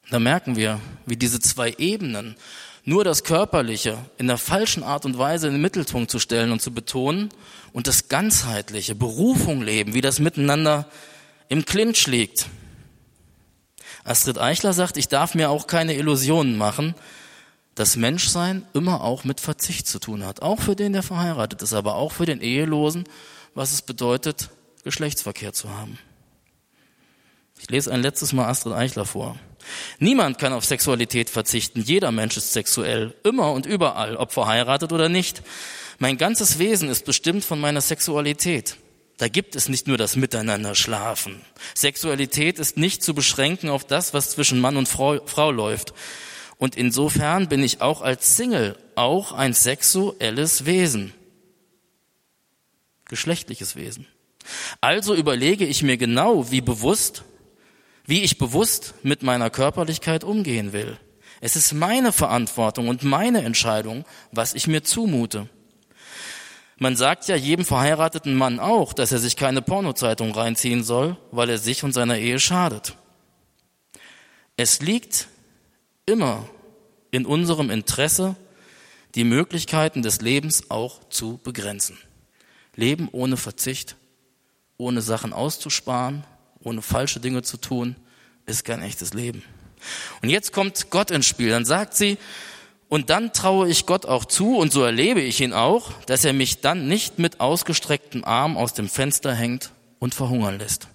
Da merken wir, wie diese zwei Ebenen, nur das Körperliche in der falschen Art und Weise in den Mittelpunkt zu stellen und zu betonen und das ganzheitliche, Berufung leben, wie das miteinander im Clinch liegt. Astrid Eichler sagt, ich darf mir auch keine Illusionen machen, dass Menschsein immer auch mit Verzicht zu tun hat. Auch für den, der verheiratet ist, aber auch für den Ehelosen, was es bedeutet, Geschlechtsverkehr zu haben. Ich lese ein letztes Mal Astrid Eichler vor. Niemand kann auf Sexualität verzichten. Jeder Mensch ist sexuell, immer und überall, ob verheiratet oder nicht. Mein ganzes Wesen ist bestimmt von meiner Sexualität. Da gibt es nicht nur das Miteinander schlafen. Sexualität ist nicht zu beschränken auf das, was zwischen Mann und Frau, Frau läuft. Und insofern bin ich auch als Single auch ein sexuelles Wesen. Geschlechtliches Wesen. Also überlege ich mir genau, wie bewusst, wie ich bewusst mit meiner Körperlichkeit umgehen will. Es ist meine Verantwortung und meine Entscheidung, was ich mir zumute. Man sagt ja jedem verheirateten Mann auch, dass er sich keine Pornozeitung reinziehen soll, weil er sich und seiner Ehe schadet. Es liegt immer in unserem Interesse, die Möglichkeiten des Lebens auch zu begrenzen. Leben ohne Verzicht, ohne Sachen auszusparen, ohne falsche Dinge zu tun, ist kein echtes Leben. Und jetzt kommt Gott ins Spiel. Dann sagt sie, und dann traue ich Gott auch zu, und so erlebe ich ihn auch, dass er mich dann nicht mit ausgestrecktem Arm aus dem Fenster hängt und verhungern lässt.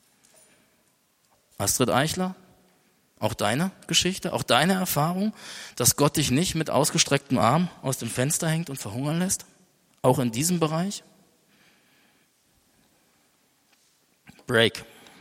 Astrid Eichler, auch deine Geschichte, auch deine Erfahrung, dass Gott dich nicht mit ausgestrecktem Arm aus dem Fenster hängt und verhungern lässt? Auch in diesem Bereich? Break.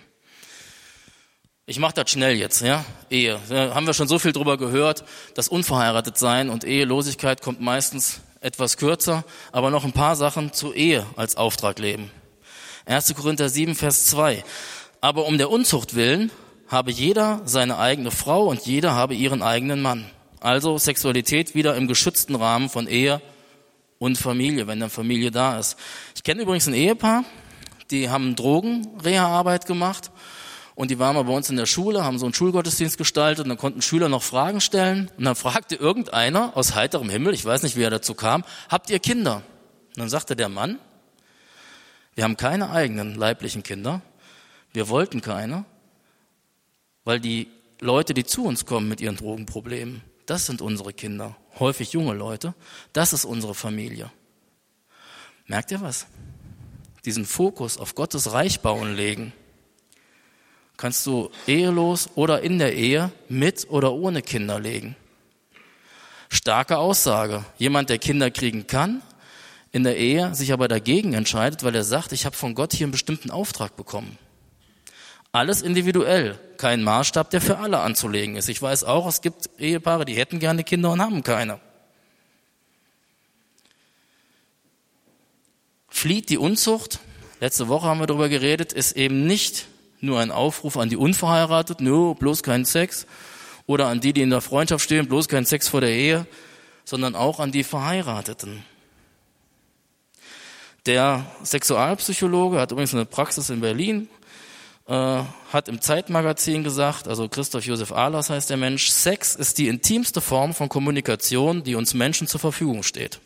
Ich mache das schnell jetzt, ja, Ehe. Da haben wir schon so viel drüber gehört, das Unverheiratetsein und Ehelosigkeit kommt meistens etwas kürzer, aber noch ein paar Sachen zur Ehe als Auftrag leben. erster Korinther sieben, Vers zwei. Aber um der Unzucht willen habe jeder seine eigene Frau und jeder habe ihren eigenen Mann. Also Sexualität wieder im geschützten Rahmen von Ehe und Familie, wenn dann Familie da ist. Ich kenne übrigens ein Ehepaar, die haben Drogenreha-Arbeit gemacht. Und die waren mal bei uns in der Schule, haben so einen Schulgottesdienst gestaltet und dann konnten Schüler noch Fragen stellen. Und dann fragte irgendeiner aus heiterem Himmel, ich weiß nicht, wie er dazu kam, habt ihr Kinder? Und dann sagte der Mann, wir haben keine eigenen leiblichen Kinder, wir wollten keine, weil die Leute, die zu uns kommen mit ihren Drogenproblemen, das sind unsere Kinder, häufig junge Leute, das ist unsere Familie. Merkt ihr was? Diesen Fokus auf Gottes Reich bauen legen, kannst du ehelos oder in der Ehe mit oder ohne Kinder legen. Starke Aussage. Jemand, der Kinder kriegen kann, in der Ehe sich aber dagegen entscheidet, weil er sagt, ich habe von Gott hier einen bestimmten Auftrag bekommen. Alles individuell, kein Maßstab, der für alle anzulegen ist. Ich weiß auch, es gibt Ehepaare, die hätten gerne Kinder und haben keine. Flieht die Unzucht, letzte Woche haben wir darüber geredet, ist eben nicht nur ein Aufruf an die Unverheirateten, no, bloß keinen Sex, oder an die, die in der Freundschaft stehen, bloß keinen Sex vor der Ehe, sondern auch an die Verheirateten. Der Sexualpsychologe hat übrigens eine Praxis in Berlin, äh, hat im Zeitmagazin gesagt, also Christoph Josef Ahlers heißt der Mensch, Sex ist die intimste Form von Kommunikation, die uns Menschen zur Verfügung steht.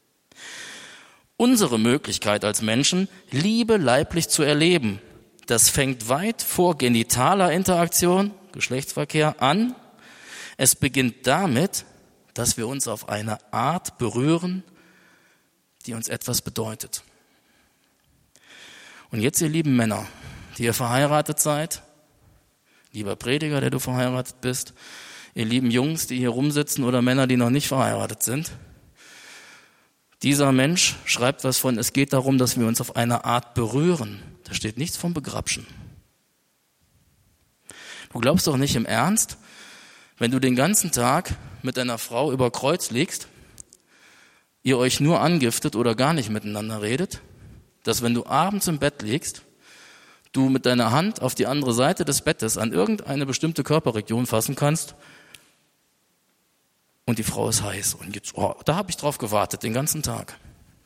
Unsere Möglichkeit als Menschen, Liebe leiblich zu erleben, das fängt weit vor genitaler Interaktion, Geschlechtsverkehr, an. Es beginnt damit, dass wir uns auf eine Art berühren, die uns etwas bedeutet. Und jetzt, ihr lieben Männer, die ihr verheiratet seid, lieber Prediger, der du verheiratet bist, ihr lieben Jungs, die hier rumsitzen oder Männer, die noch nicht verheiratet sind, dieser Mensch schreibt was von, es geht darum, dass wir uns auf eine Art berühren. Da steht nichts vom Begrapschen. Du glaubst doch nicht im Ernst, wenn du den ganzen Tag mit deiner Frau über Kreuz liegst, ihr euch nur angiftet oder gar nicht miteinander redet, dass wenn du abends im Bett liegst, du mit deiner Hand auf die andere Seite des Bettes an irgendeine bestimmte Körperregion fassen kannst und die Frau ist heiß. Und jetzt, oh, da habe ich drauf gewartet, den ganzen Tag.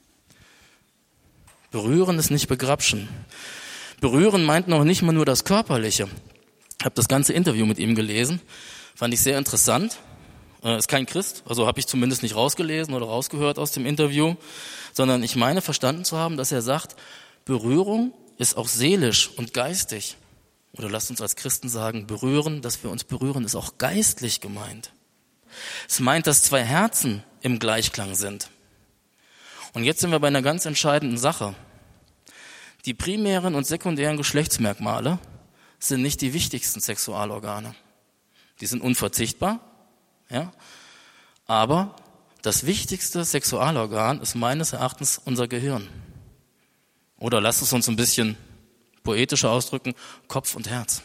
Berühren ist nicht begrapschen. Berühren meint noch nicht mal nur das Körperliche. Ich habe das ganze Interview mit ihm gelesen. Fand ich sehr interessant. Er ist kein Christ, also habe ich zumindest nicht rausgelesen oder rausgehört aus dem Interview, sondern ich meine verstanden zu haben, dass er sagt, Berührung ist auch seelisch und geistig. Oder lasst uns als Christen sagen, berühren, dass wir uns berühren, ist auch geistlich gemeint. Es meint, dass zwei Herzen im Gleichklang sind. Und jetzt sind wir bei einer ganz entscheidenden Sache. Die primären und sekundären Geschlechtsmerkmale sind nicht die wichtigsten Sexualorgane. Die sind unverzichtbar, ja. Aber das wichtigste Sexualorgan ist meines Erachtens unser Gehirn. Oder lasst es uns ein bisschen poetischer ausdrücken, Kopf und Herz.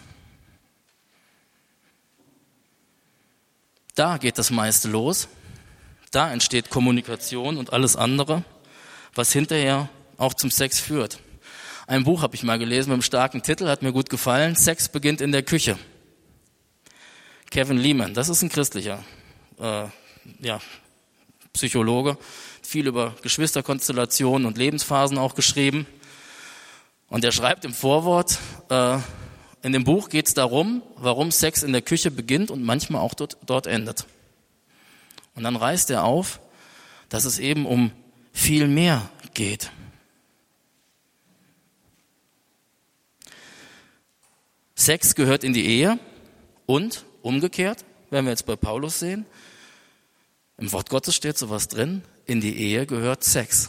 Da geht das meiste los. Da entsteht Kommunikation und alles andere, was hinterher auch zum Sex führt. Ein Buch habe ich mal gelesen mit einem starken Titel, hat mir gut gefallen. Sex beginnt in der Küche. Kevin Leman, das ist ein christlicher äh, ja, Psychologe, viel über Geschwisterkonstellationen und Lebensphasen auch geschrieben. Und er schreibt im Vorwort, äh, in dem Buch geht es darum, warum Sex in der Küche beginnt und manchmal auch dort, dort endet. Und dann reißt er auf, dass es eben um viel mehr geht. Sex gehört in die Ehe und umgekehrt, werden wir jetzt bei Paulus sehen, im Wort Gottes steht sowas drin, in die Ehe gehört Sex.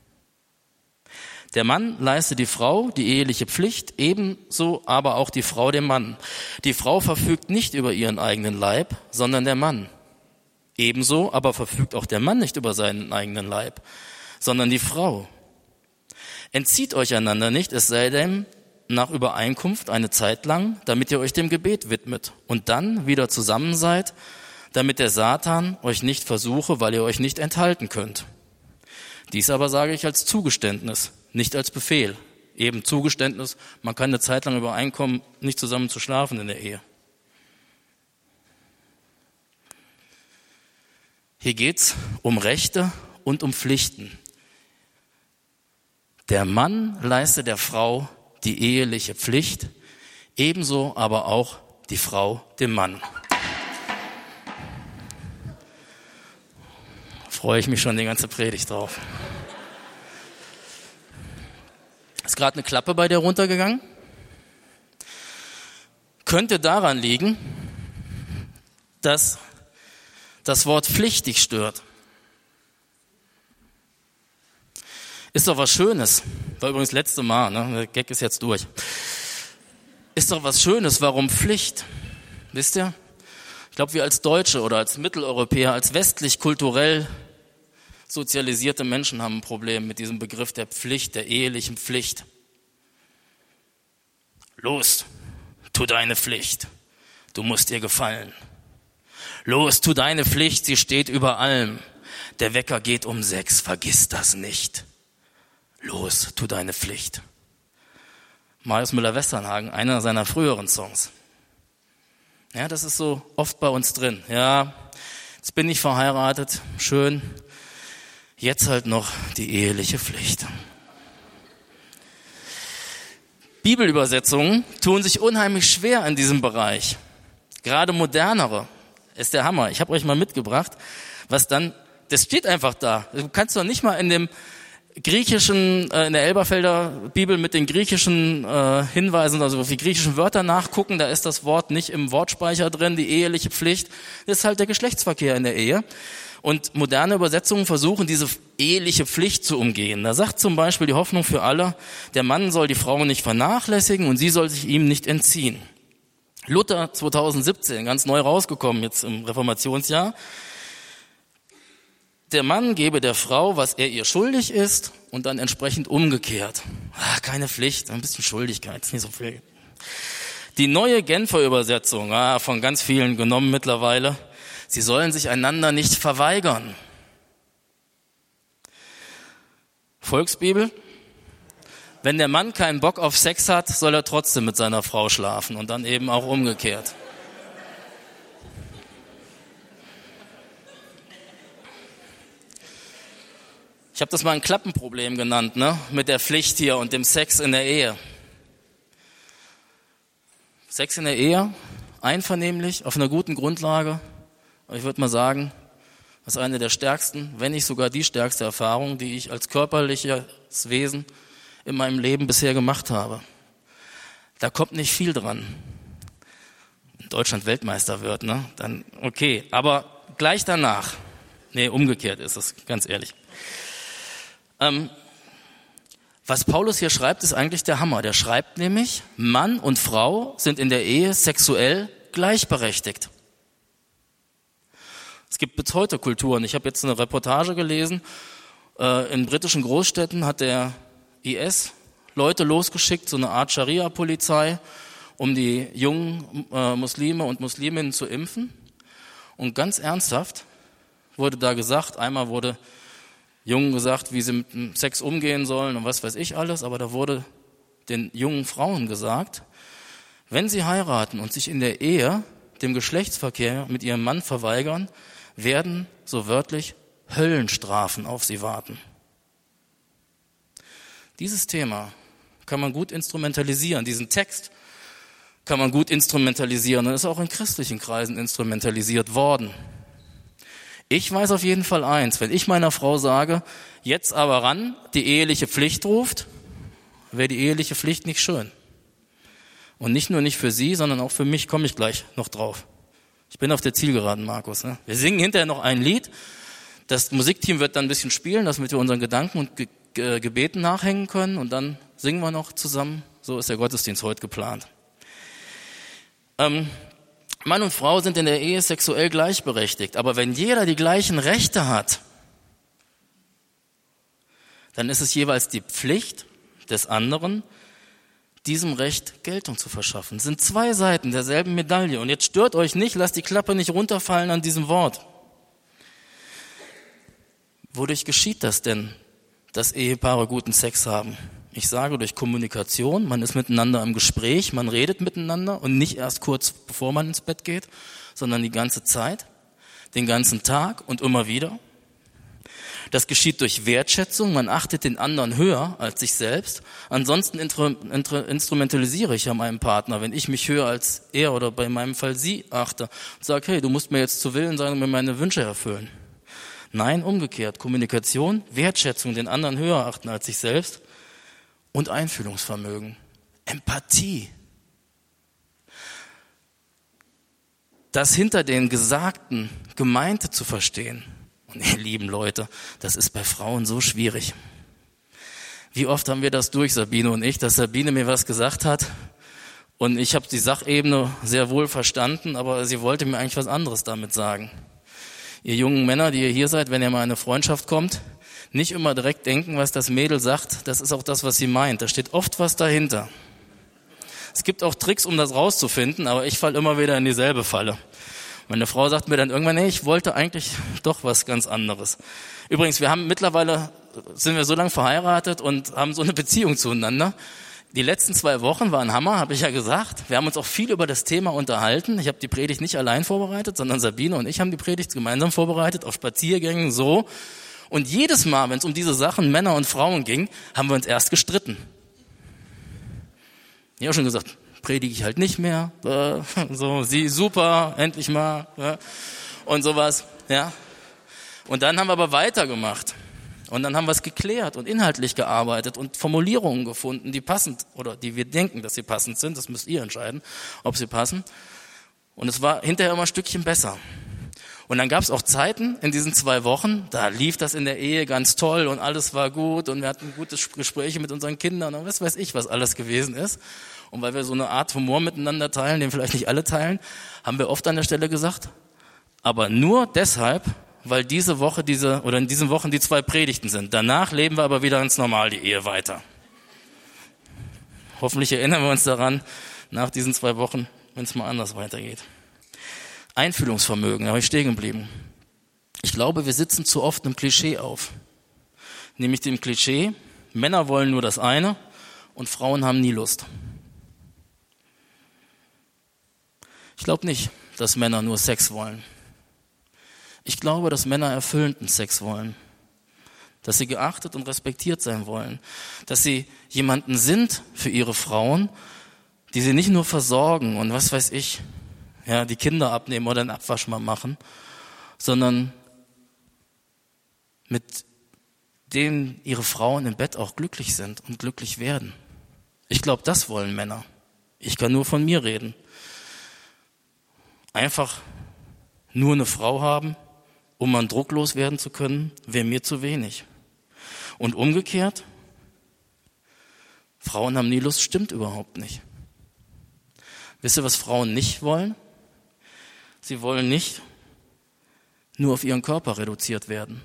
Der Mann leistet die Frau die eheliche Pflicht, ebenso aber auch die Frau dem Mann. Die Frau verfügt nicht über ihren eigenen Leib, sondern der Mann. Ebenso aber verfügt auch der Mann nicht über seinen eigenen Leib, sondern die Frau. Entzieht euch einander nicht, es sei denn nach Übereinkunft eine Zeit lang, damit ihr euch dem Gebet widmet und dann wieder zusammen seid, damit der Satan euch nicht versuche, weil ihr euch nicht enthalten könnt. Dies aber sage ich als Zugeständnis, nicht als Befehl. Eben Zugeständnis, man kann eine Zeit lang übereinkommen, nicht zusammen zu schlafen in der Ehe. Hier geht's um Rechte und um Pflichten. Der Mann leistet der Frau die eheliche Pflicht, ebenso aber auch die Frau dem Mann. Freue ich mich schon die ganze Predigt drauf. Ist gerade eine Klappe bei dir runtergegangen? Könnte daran liegen, dass das Wort pflichtig stört. Ist doch was Schönes. War übrigens das letzte Mal, ne? Der Gag ist jetzt durch. Ist doch was Schönes. Warum Pflicht? Wisst ihr? Ich glaube, wir als Deutsche oder als Mitteleuropäer, als westlich kulturell sozialisierte Menschen haben ein Problem mit diesem Begriff der Pflicht, der ehelichen Pflicht. Los, tu deine Pflicht. Du musst ihr gefallen. Los, tu deine Pflicht, sie steht über allem. Der Wecker geht um sechs, vergiss das nicht. Los, tu deine Pflicht. Marius Müller-Westernhagen, einer seiner früheren Songs. Ja, das ist so oft bei uns drin. Ja, jetzt bin ich verheiratet, schön. Jetzt halt noch die eheliche Pflicht. Bibelübersetzungen tun sich unheimlich schwer in diesem Bereich. Gerade modernere ist der Hammer. Ich habe euch mal mitgebracht, was dann, das steht einfach da. Du kannst doch nicht mal in dem griechischen, äh, in der Elberfelder Bibel mit den griechischen äh, Hinweisen, also die griechischen Wörter nachgucken, da ist das Wort nicht im Wortspeicher drin, die eheliche Pflicht. Das ist halt der Geschlechtsverkehr in der Ehe. Und moderne Übersetzungen versuchen, diese eheliche Pflicht zu umgehen. Da sagt zum Beispiel die Hoffnung für alle, der Mann soll die Frau nicht vernachlässigen und sie soll sich ihm nicht entziehen. Luther zweitausendsiebzehn, ganz neu rausgekommen jetzt im Reformationsjahr. Der Mann gebe der Frau, was er ihr schuldig ist und dann entsprechend umgekehrt. Ach, keine Pflicht, ein bisschen Schuldigkeit, ist nicht so viel. Die neue Genfer Übersetzung, ah, von ganz vielen genommen mittlerweile, sie sollen sich einander nicht verweigern. Volksbibel, wenn der Mann keinen Bock auf Sex hat, soll er trotzdem mit seiner Frau schlafen und dann eben auch umgekehrt. Ich habe das mal ein Klappenproblem genannt, ne, mit der Pflicht hier und dem Sex in der Ehe. Sex in der Ehe, einvernehmlich, auf einer guten Grundlage. Ich würde mal sagen, das ist eine der stärksten, wenn nicht sogar die stärkste Erfahrung, die ich als körperliches Wesen in meinem Leben bisher gemacht habe. Da kommt nicht viel dran. Wenn Deutschland Weltmeister wird, ne? Dann okay. Aber gleich danach, nee, umgekehrt ist es, ganz ehrlich. Ähm, was Paulus hier schreibt, ist eigentlich der Hammer. Der schreibt nämlich, Mann und Frau sind in der Ehe sexuell gleichberechtigt. Es gibt bis heute Kulturen. Ich habe jetzt eine Reportage gelesen. Äh, in britischen Großstädten hat der I S Leute losgeschickt, so eine Art Scharia-Polizei, um die jungen äh, Muslime und Musliminnen zu impfen. Und ganz ernsthaft wurde da gesagt, einmal wurde Jungen gesagt, wie sie mit dem Sex umgehen sollen und was weiß ich alles, aber da wurde den jungen Frauen gesagt, wenn sie heiraten und sich in der Ehe dem Geschlechtsverkehr mit ihrem Mann verweigern, werden, so wörtlich, Höllenstrafen auf sie warten. Dieses Thema kann man gut instrumentalisieren, diesen Text kann man gut instrumentalisieren und ist auch in christlichen Kreisen instrumentalisiert worden. Ich weiß auf jeden Fall eins, wenn ich meiner Frau sage, jetzt aber ran, die eheliche Pflicht ruft, wäre die eheliche Pflicht nicht schön. Und nicht nur nicht für sie, sondern auch für mich, komme ich gleich noch drauf. Ich bin auf der Zielgeraden, Markus. Ne? Wir singen hinterher noch ein Lied. Das Musikteam wird dann ein bisschen spielen, damit wir unseren Gedanken und Ge- Ge- Gebeten nachhängen können. Und dann singen wir noch zusammen. So ist der Gottesdienst heute geplant. Ähm, Mann und Frau sind in der Ehe sexuell gleichberechtigt. Aber wenn jeder die gleichen Rechte hat, dann ist es jeweils die Pflicht des anderen, diesem Recht Geltung zu verschaffen. Es sind zwei Seiten derselben Medaille. Und jetzt stört euch nicht, lasst die Klappe nicht runterfallen an diesem Wort. Wodurch geschieht das denn, dass Ehepaare guten Sex haben? Ich sage durch Kommunikation, man ist miteinander im Gespräch, man redet miteinander und nicht erst kurz bevor man ins Bett geht, sondern die ganze Zeit, den ganzen Tag und immer wieder. Das geschieht durch Wertschätzung, man achtet den anderen höher als sich selbst. Ansonsten instrumentalisiere ich ja meinen Partner, wenn ich mich höher als er oder bei meinem Fall sie achte und sage, hey, du musst mir jetzt zu Willen sein und mir meine Wünsche erfüllen. Nein, umgekehrt. Kommunikation, Wertschätzung, den anderen höher achten als sich selbst und Einfühlungsvermögen, Empathie. Das hinter den Gesagten Gemeinte zu verstehen. Und ihr lieben Leute, das ist bei Frauen so schwierig. Wie oft haben wir das durch, Sabine und ich, dass Sabine mir was gesagt hat und ich habe die Sachebene sehr wohl verstanden, aber sie wollte mir eigentlich was anderes damit sagen. Ihr jungen Männer, die ihr hier seid, wenn ihr mal in eine Freundschaft kommt, nicht immer direkt denken, was das Mädel sagt, das ist auch das, was sie meint. Da steht oft was dahinter. Es gibt auch Tricks, um das rauszufinden, aber ich falle immer wieder in dieselbe Falle. Meine Frau sagt mir dann irgendwann, nee, ich wollte eigentlich doch was ganz anderes. Übrigens, wir haben mittlerweile, sind wir so lange verheiratet und haben so eine Beziehung zueinander. Die letzten zwei Wochen waren Hammer, habe ich ja gesagt. Wir haben uns auch viel über das Thema unterhalten. Ich habe die Predigt nicht allein vorbereitet, sondern Sabine und ich haben die Predigt gemeinsam vorbereitet, auf Spaziergängen so. Und jedes Mal, wenn es um diese Sachen Männer und Frauen ging, haben wir uns erst gestritten. Ich habe schon gesagt, predige ich halt nicht mehr, äh, so, sie, super, endlich mal, ja, und sowas, ja. Und dann haben wir aber weitergemacht. Und dann haben wir es geklärt und inhaltlich gearbeitet und Formulierungen gefunden, die passend, oder die wir denken, dass sie passend sind, das müsst ihr entscheiden, ob sie passen. Und es war hinterher immer ein Stückchen besser. Und dann gab es auch Zeiten in diesen zwei Wochen, da lief das in der Ehe ganz toll und alles war gut und wir hatten gute Gespräche mit unseren Kindern und was weiß ich, was alles gewesen ist. Und weil wir so eine Art Humor miteinander teilen, den vielleicht nicht alle teilen, haben wir oft an der Stelle gesagt, aber nur deshalb, weil diese Woche diese oder in diesen Wochen die zwei Predigten sind. Danach leben wir aber wieder ganz normal die Ehe weiter. Hoffentlich erinnern wir uns daran, nach diesen zwei Wochen, wenn es mal anders weitergeht. Einfühlungsvermögen, da habe ich stehen geblieben. Ich glaube, wir sitzen zu oft einem Klischee auf. Nämlich dem Klischee, Männer wollen nur das eine und Frauen haben nie Lust. Ich glaube nicht, dass Männer nur Sex wollen. Ich glaube, dass Männer erfüllenden Sex wollen. Dass sie geachtet und respektiert sein wollen. Dass sie jemanden sind für ihre Frauen, die sie nicht nur versorgen und was weiß ich, ja, die Kinder abnehmen oder den Abwasch mal machen, sondern mit denen ihre Frauen im Bett auch glücklich sind und glücklich werden. Ich glaube, das wollen Männer. Ich kann nur von mir reden. Einfach nur eine Frau haben, um mal drucklos werden zu können, wäre mir zu wenig. Und umgekehrt, Frauen haben nie Lust, stimmt überhaupt nicht. Wisst ihr, was Frauen nicht wollen? Sie wollen nicht nur auf ihren Körper reduziert werden.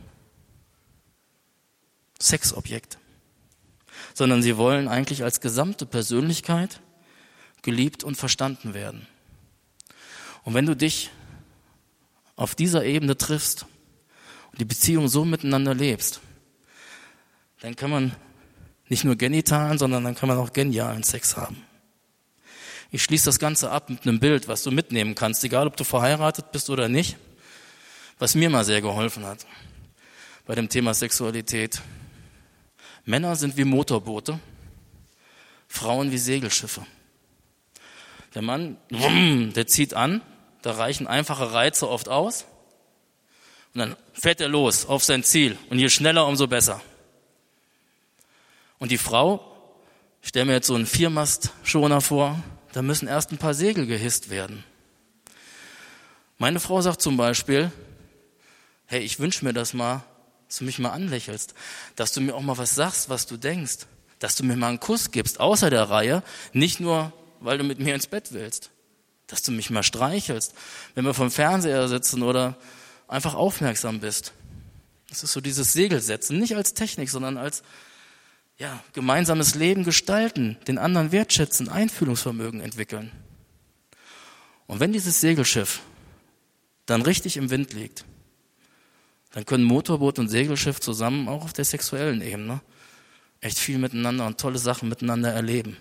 Sexobjekt. Sondern sie wollen eigentlich als gesamte Persönlichkeit geliebt und verstanden werden. Und wenn du dich auf dieser Ebene triffst und die Beziehung so miteinander lebst, dann kann man nicht nur genitalen, sondern dann kann man auch genialen Sex haben. Ich schließe das Ganze ab mit einem Bild, was du mitnehmen kannst, egal ob du verheiratet bist oder nicht, was mir mal sehr geholfen hat bei dem Thema Sexualität. Männer sind wie Motorboote, Frauen wie Segelschiffe. Der Mann, der zieht an, da reichen einfache Reize oft aus und dann fährt er los auf sein Ziel und je schneller, umso besser. Und die Frau, ich stelle mir jetzt so einen Viermastschoner vor, da müssen erst ein paar Segel gehisst werden. Meine Frau sagt zum Beispiel, hey, ich wünsche mir das mal, dass du mich mal anlächelst, dass du mir auch mal was sagst, was du denkst, dass du mir mal einen Kuss gibst, außer der Reihe, nicht nur, weil du mit mir ins Bett willst, dass du mich mal streichelst, wenn wir vom Fernseher sitzen oder einfach aufmerksam bist. Das ist so dieses Segelsetzen, nicht als Technik, sondern als ja, gemeinsames Leben gestalten, den anderen wertschätzen, Einfühlungsvermögen entwickeln. Und wenn dieses Segelschiff dann richtig im Wind liegt, dann können Motorboot und Segelschiff zusammen auch auf der sexuellen Ebene echt viel miteinander und tolle Sachen miteinander erleben.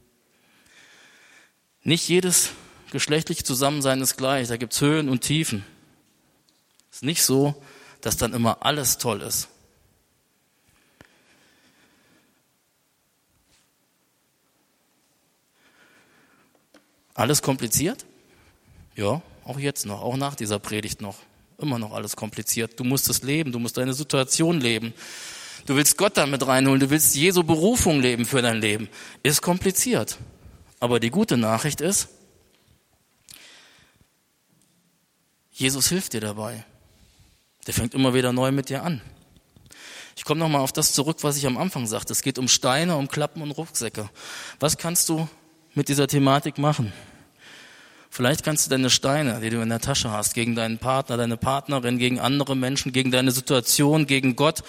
Nicht jedes geschlechtliche Zusammensein ist gleich, da gibt es Höhen und Tiefen. Es ist nicht so, dass dann immer alles toll ist. Alles kompliziert? Ja, auch jetzt noch, auch nach dieser Predigt noch. Immer noch alles kompliziert. Du musst es leben, du musst deine Situation leben. Du willst Gott damit reinholen, du willst Jesu Berufung leben für dein Leben. Ist kompliziert. Aber die gute Nachricht ist, Jesus hilft dir dabei. Der fängt immer wieder neu mit dir an. Ich komme nochmal auf das zurück, was ich am Anfang sagte. Es geht um Steine, um Klappen und Rucksäcke. Was kannst du mit dieser Thematik machen? Vielleicht kannst du deine Steine, die du in der Tasche hast, gegen deinen Partner, deine Partnerin, gegen andere Menschen, gegen deine Situation, gegen Gott,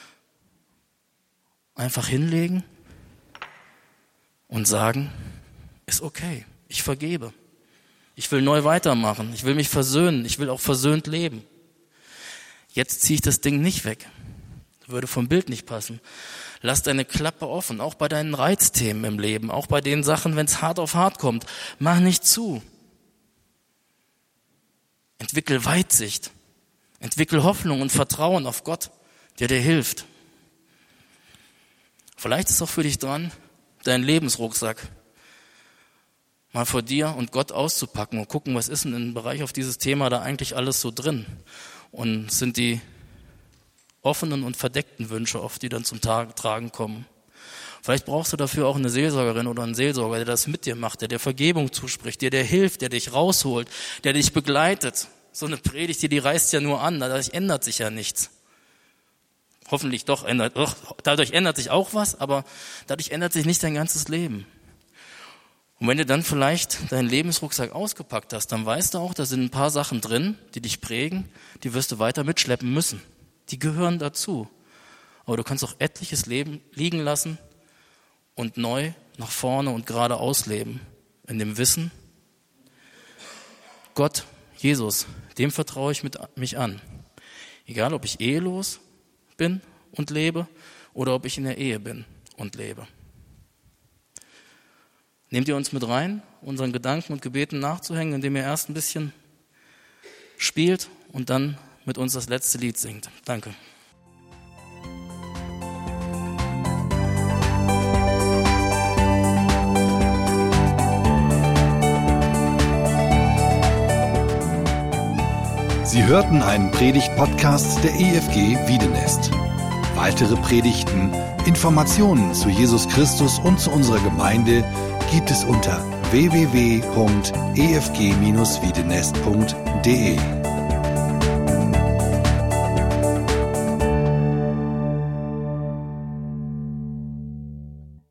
einfach hinlegen und sagen, ist okay, ich vergebe. Ich will neu weitermachen, ich will mich versöhnen, ich will auch versöhnt leben. Jetzt ziehe ich das Ding nicht weg. Würde vom Bild nicht passen. Lass deine Klappe offen, auch bei deinen Reizthemen im Leben, auch bei den Sachen, wenn es hart auf hart kommt. Mach nicht zu. Entwickel Weitsicht. Entwickel Hoffnung und Vertrauen auf Gott, der dir hilft. Vielleicht ist auch für dich dran, deinen Lebensrucksack mal vor dir und Gott auszupacken und gucken, was ist denn im Bereich auf dieses Thema da eigentlich alles so drin? Und sind die offenen und verdeckten Wünsche oft, die dann zum Tag tragen kommen. Vielleicht brauchst du dafür auch eine Seelsorgerin oder einen Seelsorger, der das mit dir macht, der dir Vergebung zuspricht, der dir hilft, der dich rausholt, der dich begleitet. So eine Predigt, die, die reißt ja nur an, dadurch ändert sich ja nichts. Hoffentlich doch ändert, doch, dadurch ändert sich auch was, aber dadurch ändert sich nicht dein ganzes Leben. Und wenn du dann vielleicht deinen Lebensrucksack ausgepackt hast, dann weißt du auch, da sind ein paar Sachen drin, die dich prägen, die wirst du weiter mitschleppen müssen. Die gehören dazu. Aber du kannst auch etliches Leben liegen lassen und neu nach vorne und geradeaus leben. In dem Wissen, Gott, Jesus, dem vertraue ich mit, mich an. Egal, ob ich ehelos bin und lebe oder ob ich in der Ehe bin und lebe. Nehmt ihr uns mit rein, unseren Gedanken und Gebeten nachzuhängen, indem ihr erst ein bisschen spielt und dann mit uns das letzte Lied singt. Danke. Sie hörten einen Predigt-Podcast der E F G Wiedenest. Weitere Predigten, Informationen zu Jesus Christus und zu unserer Gemeinde gibt es unter w w w punkt e f g dash wiedenest punkt d e.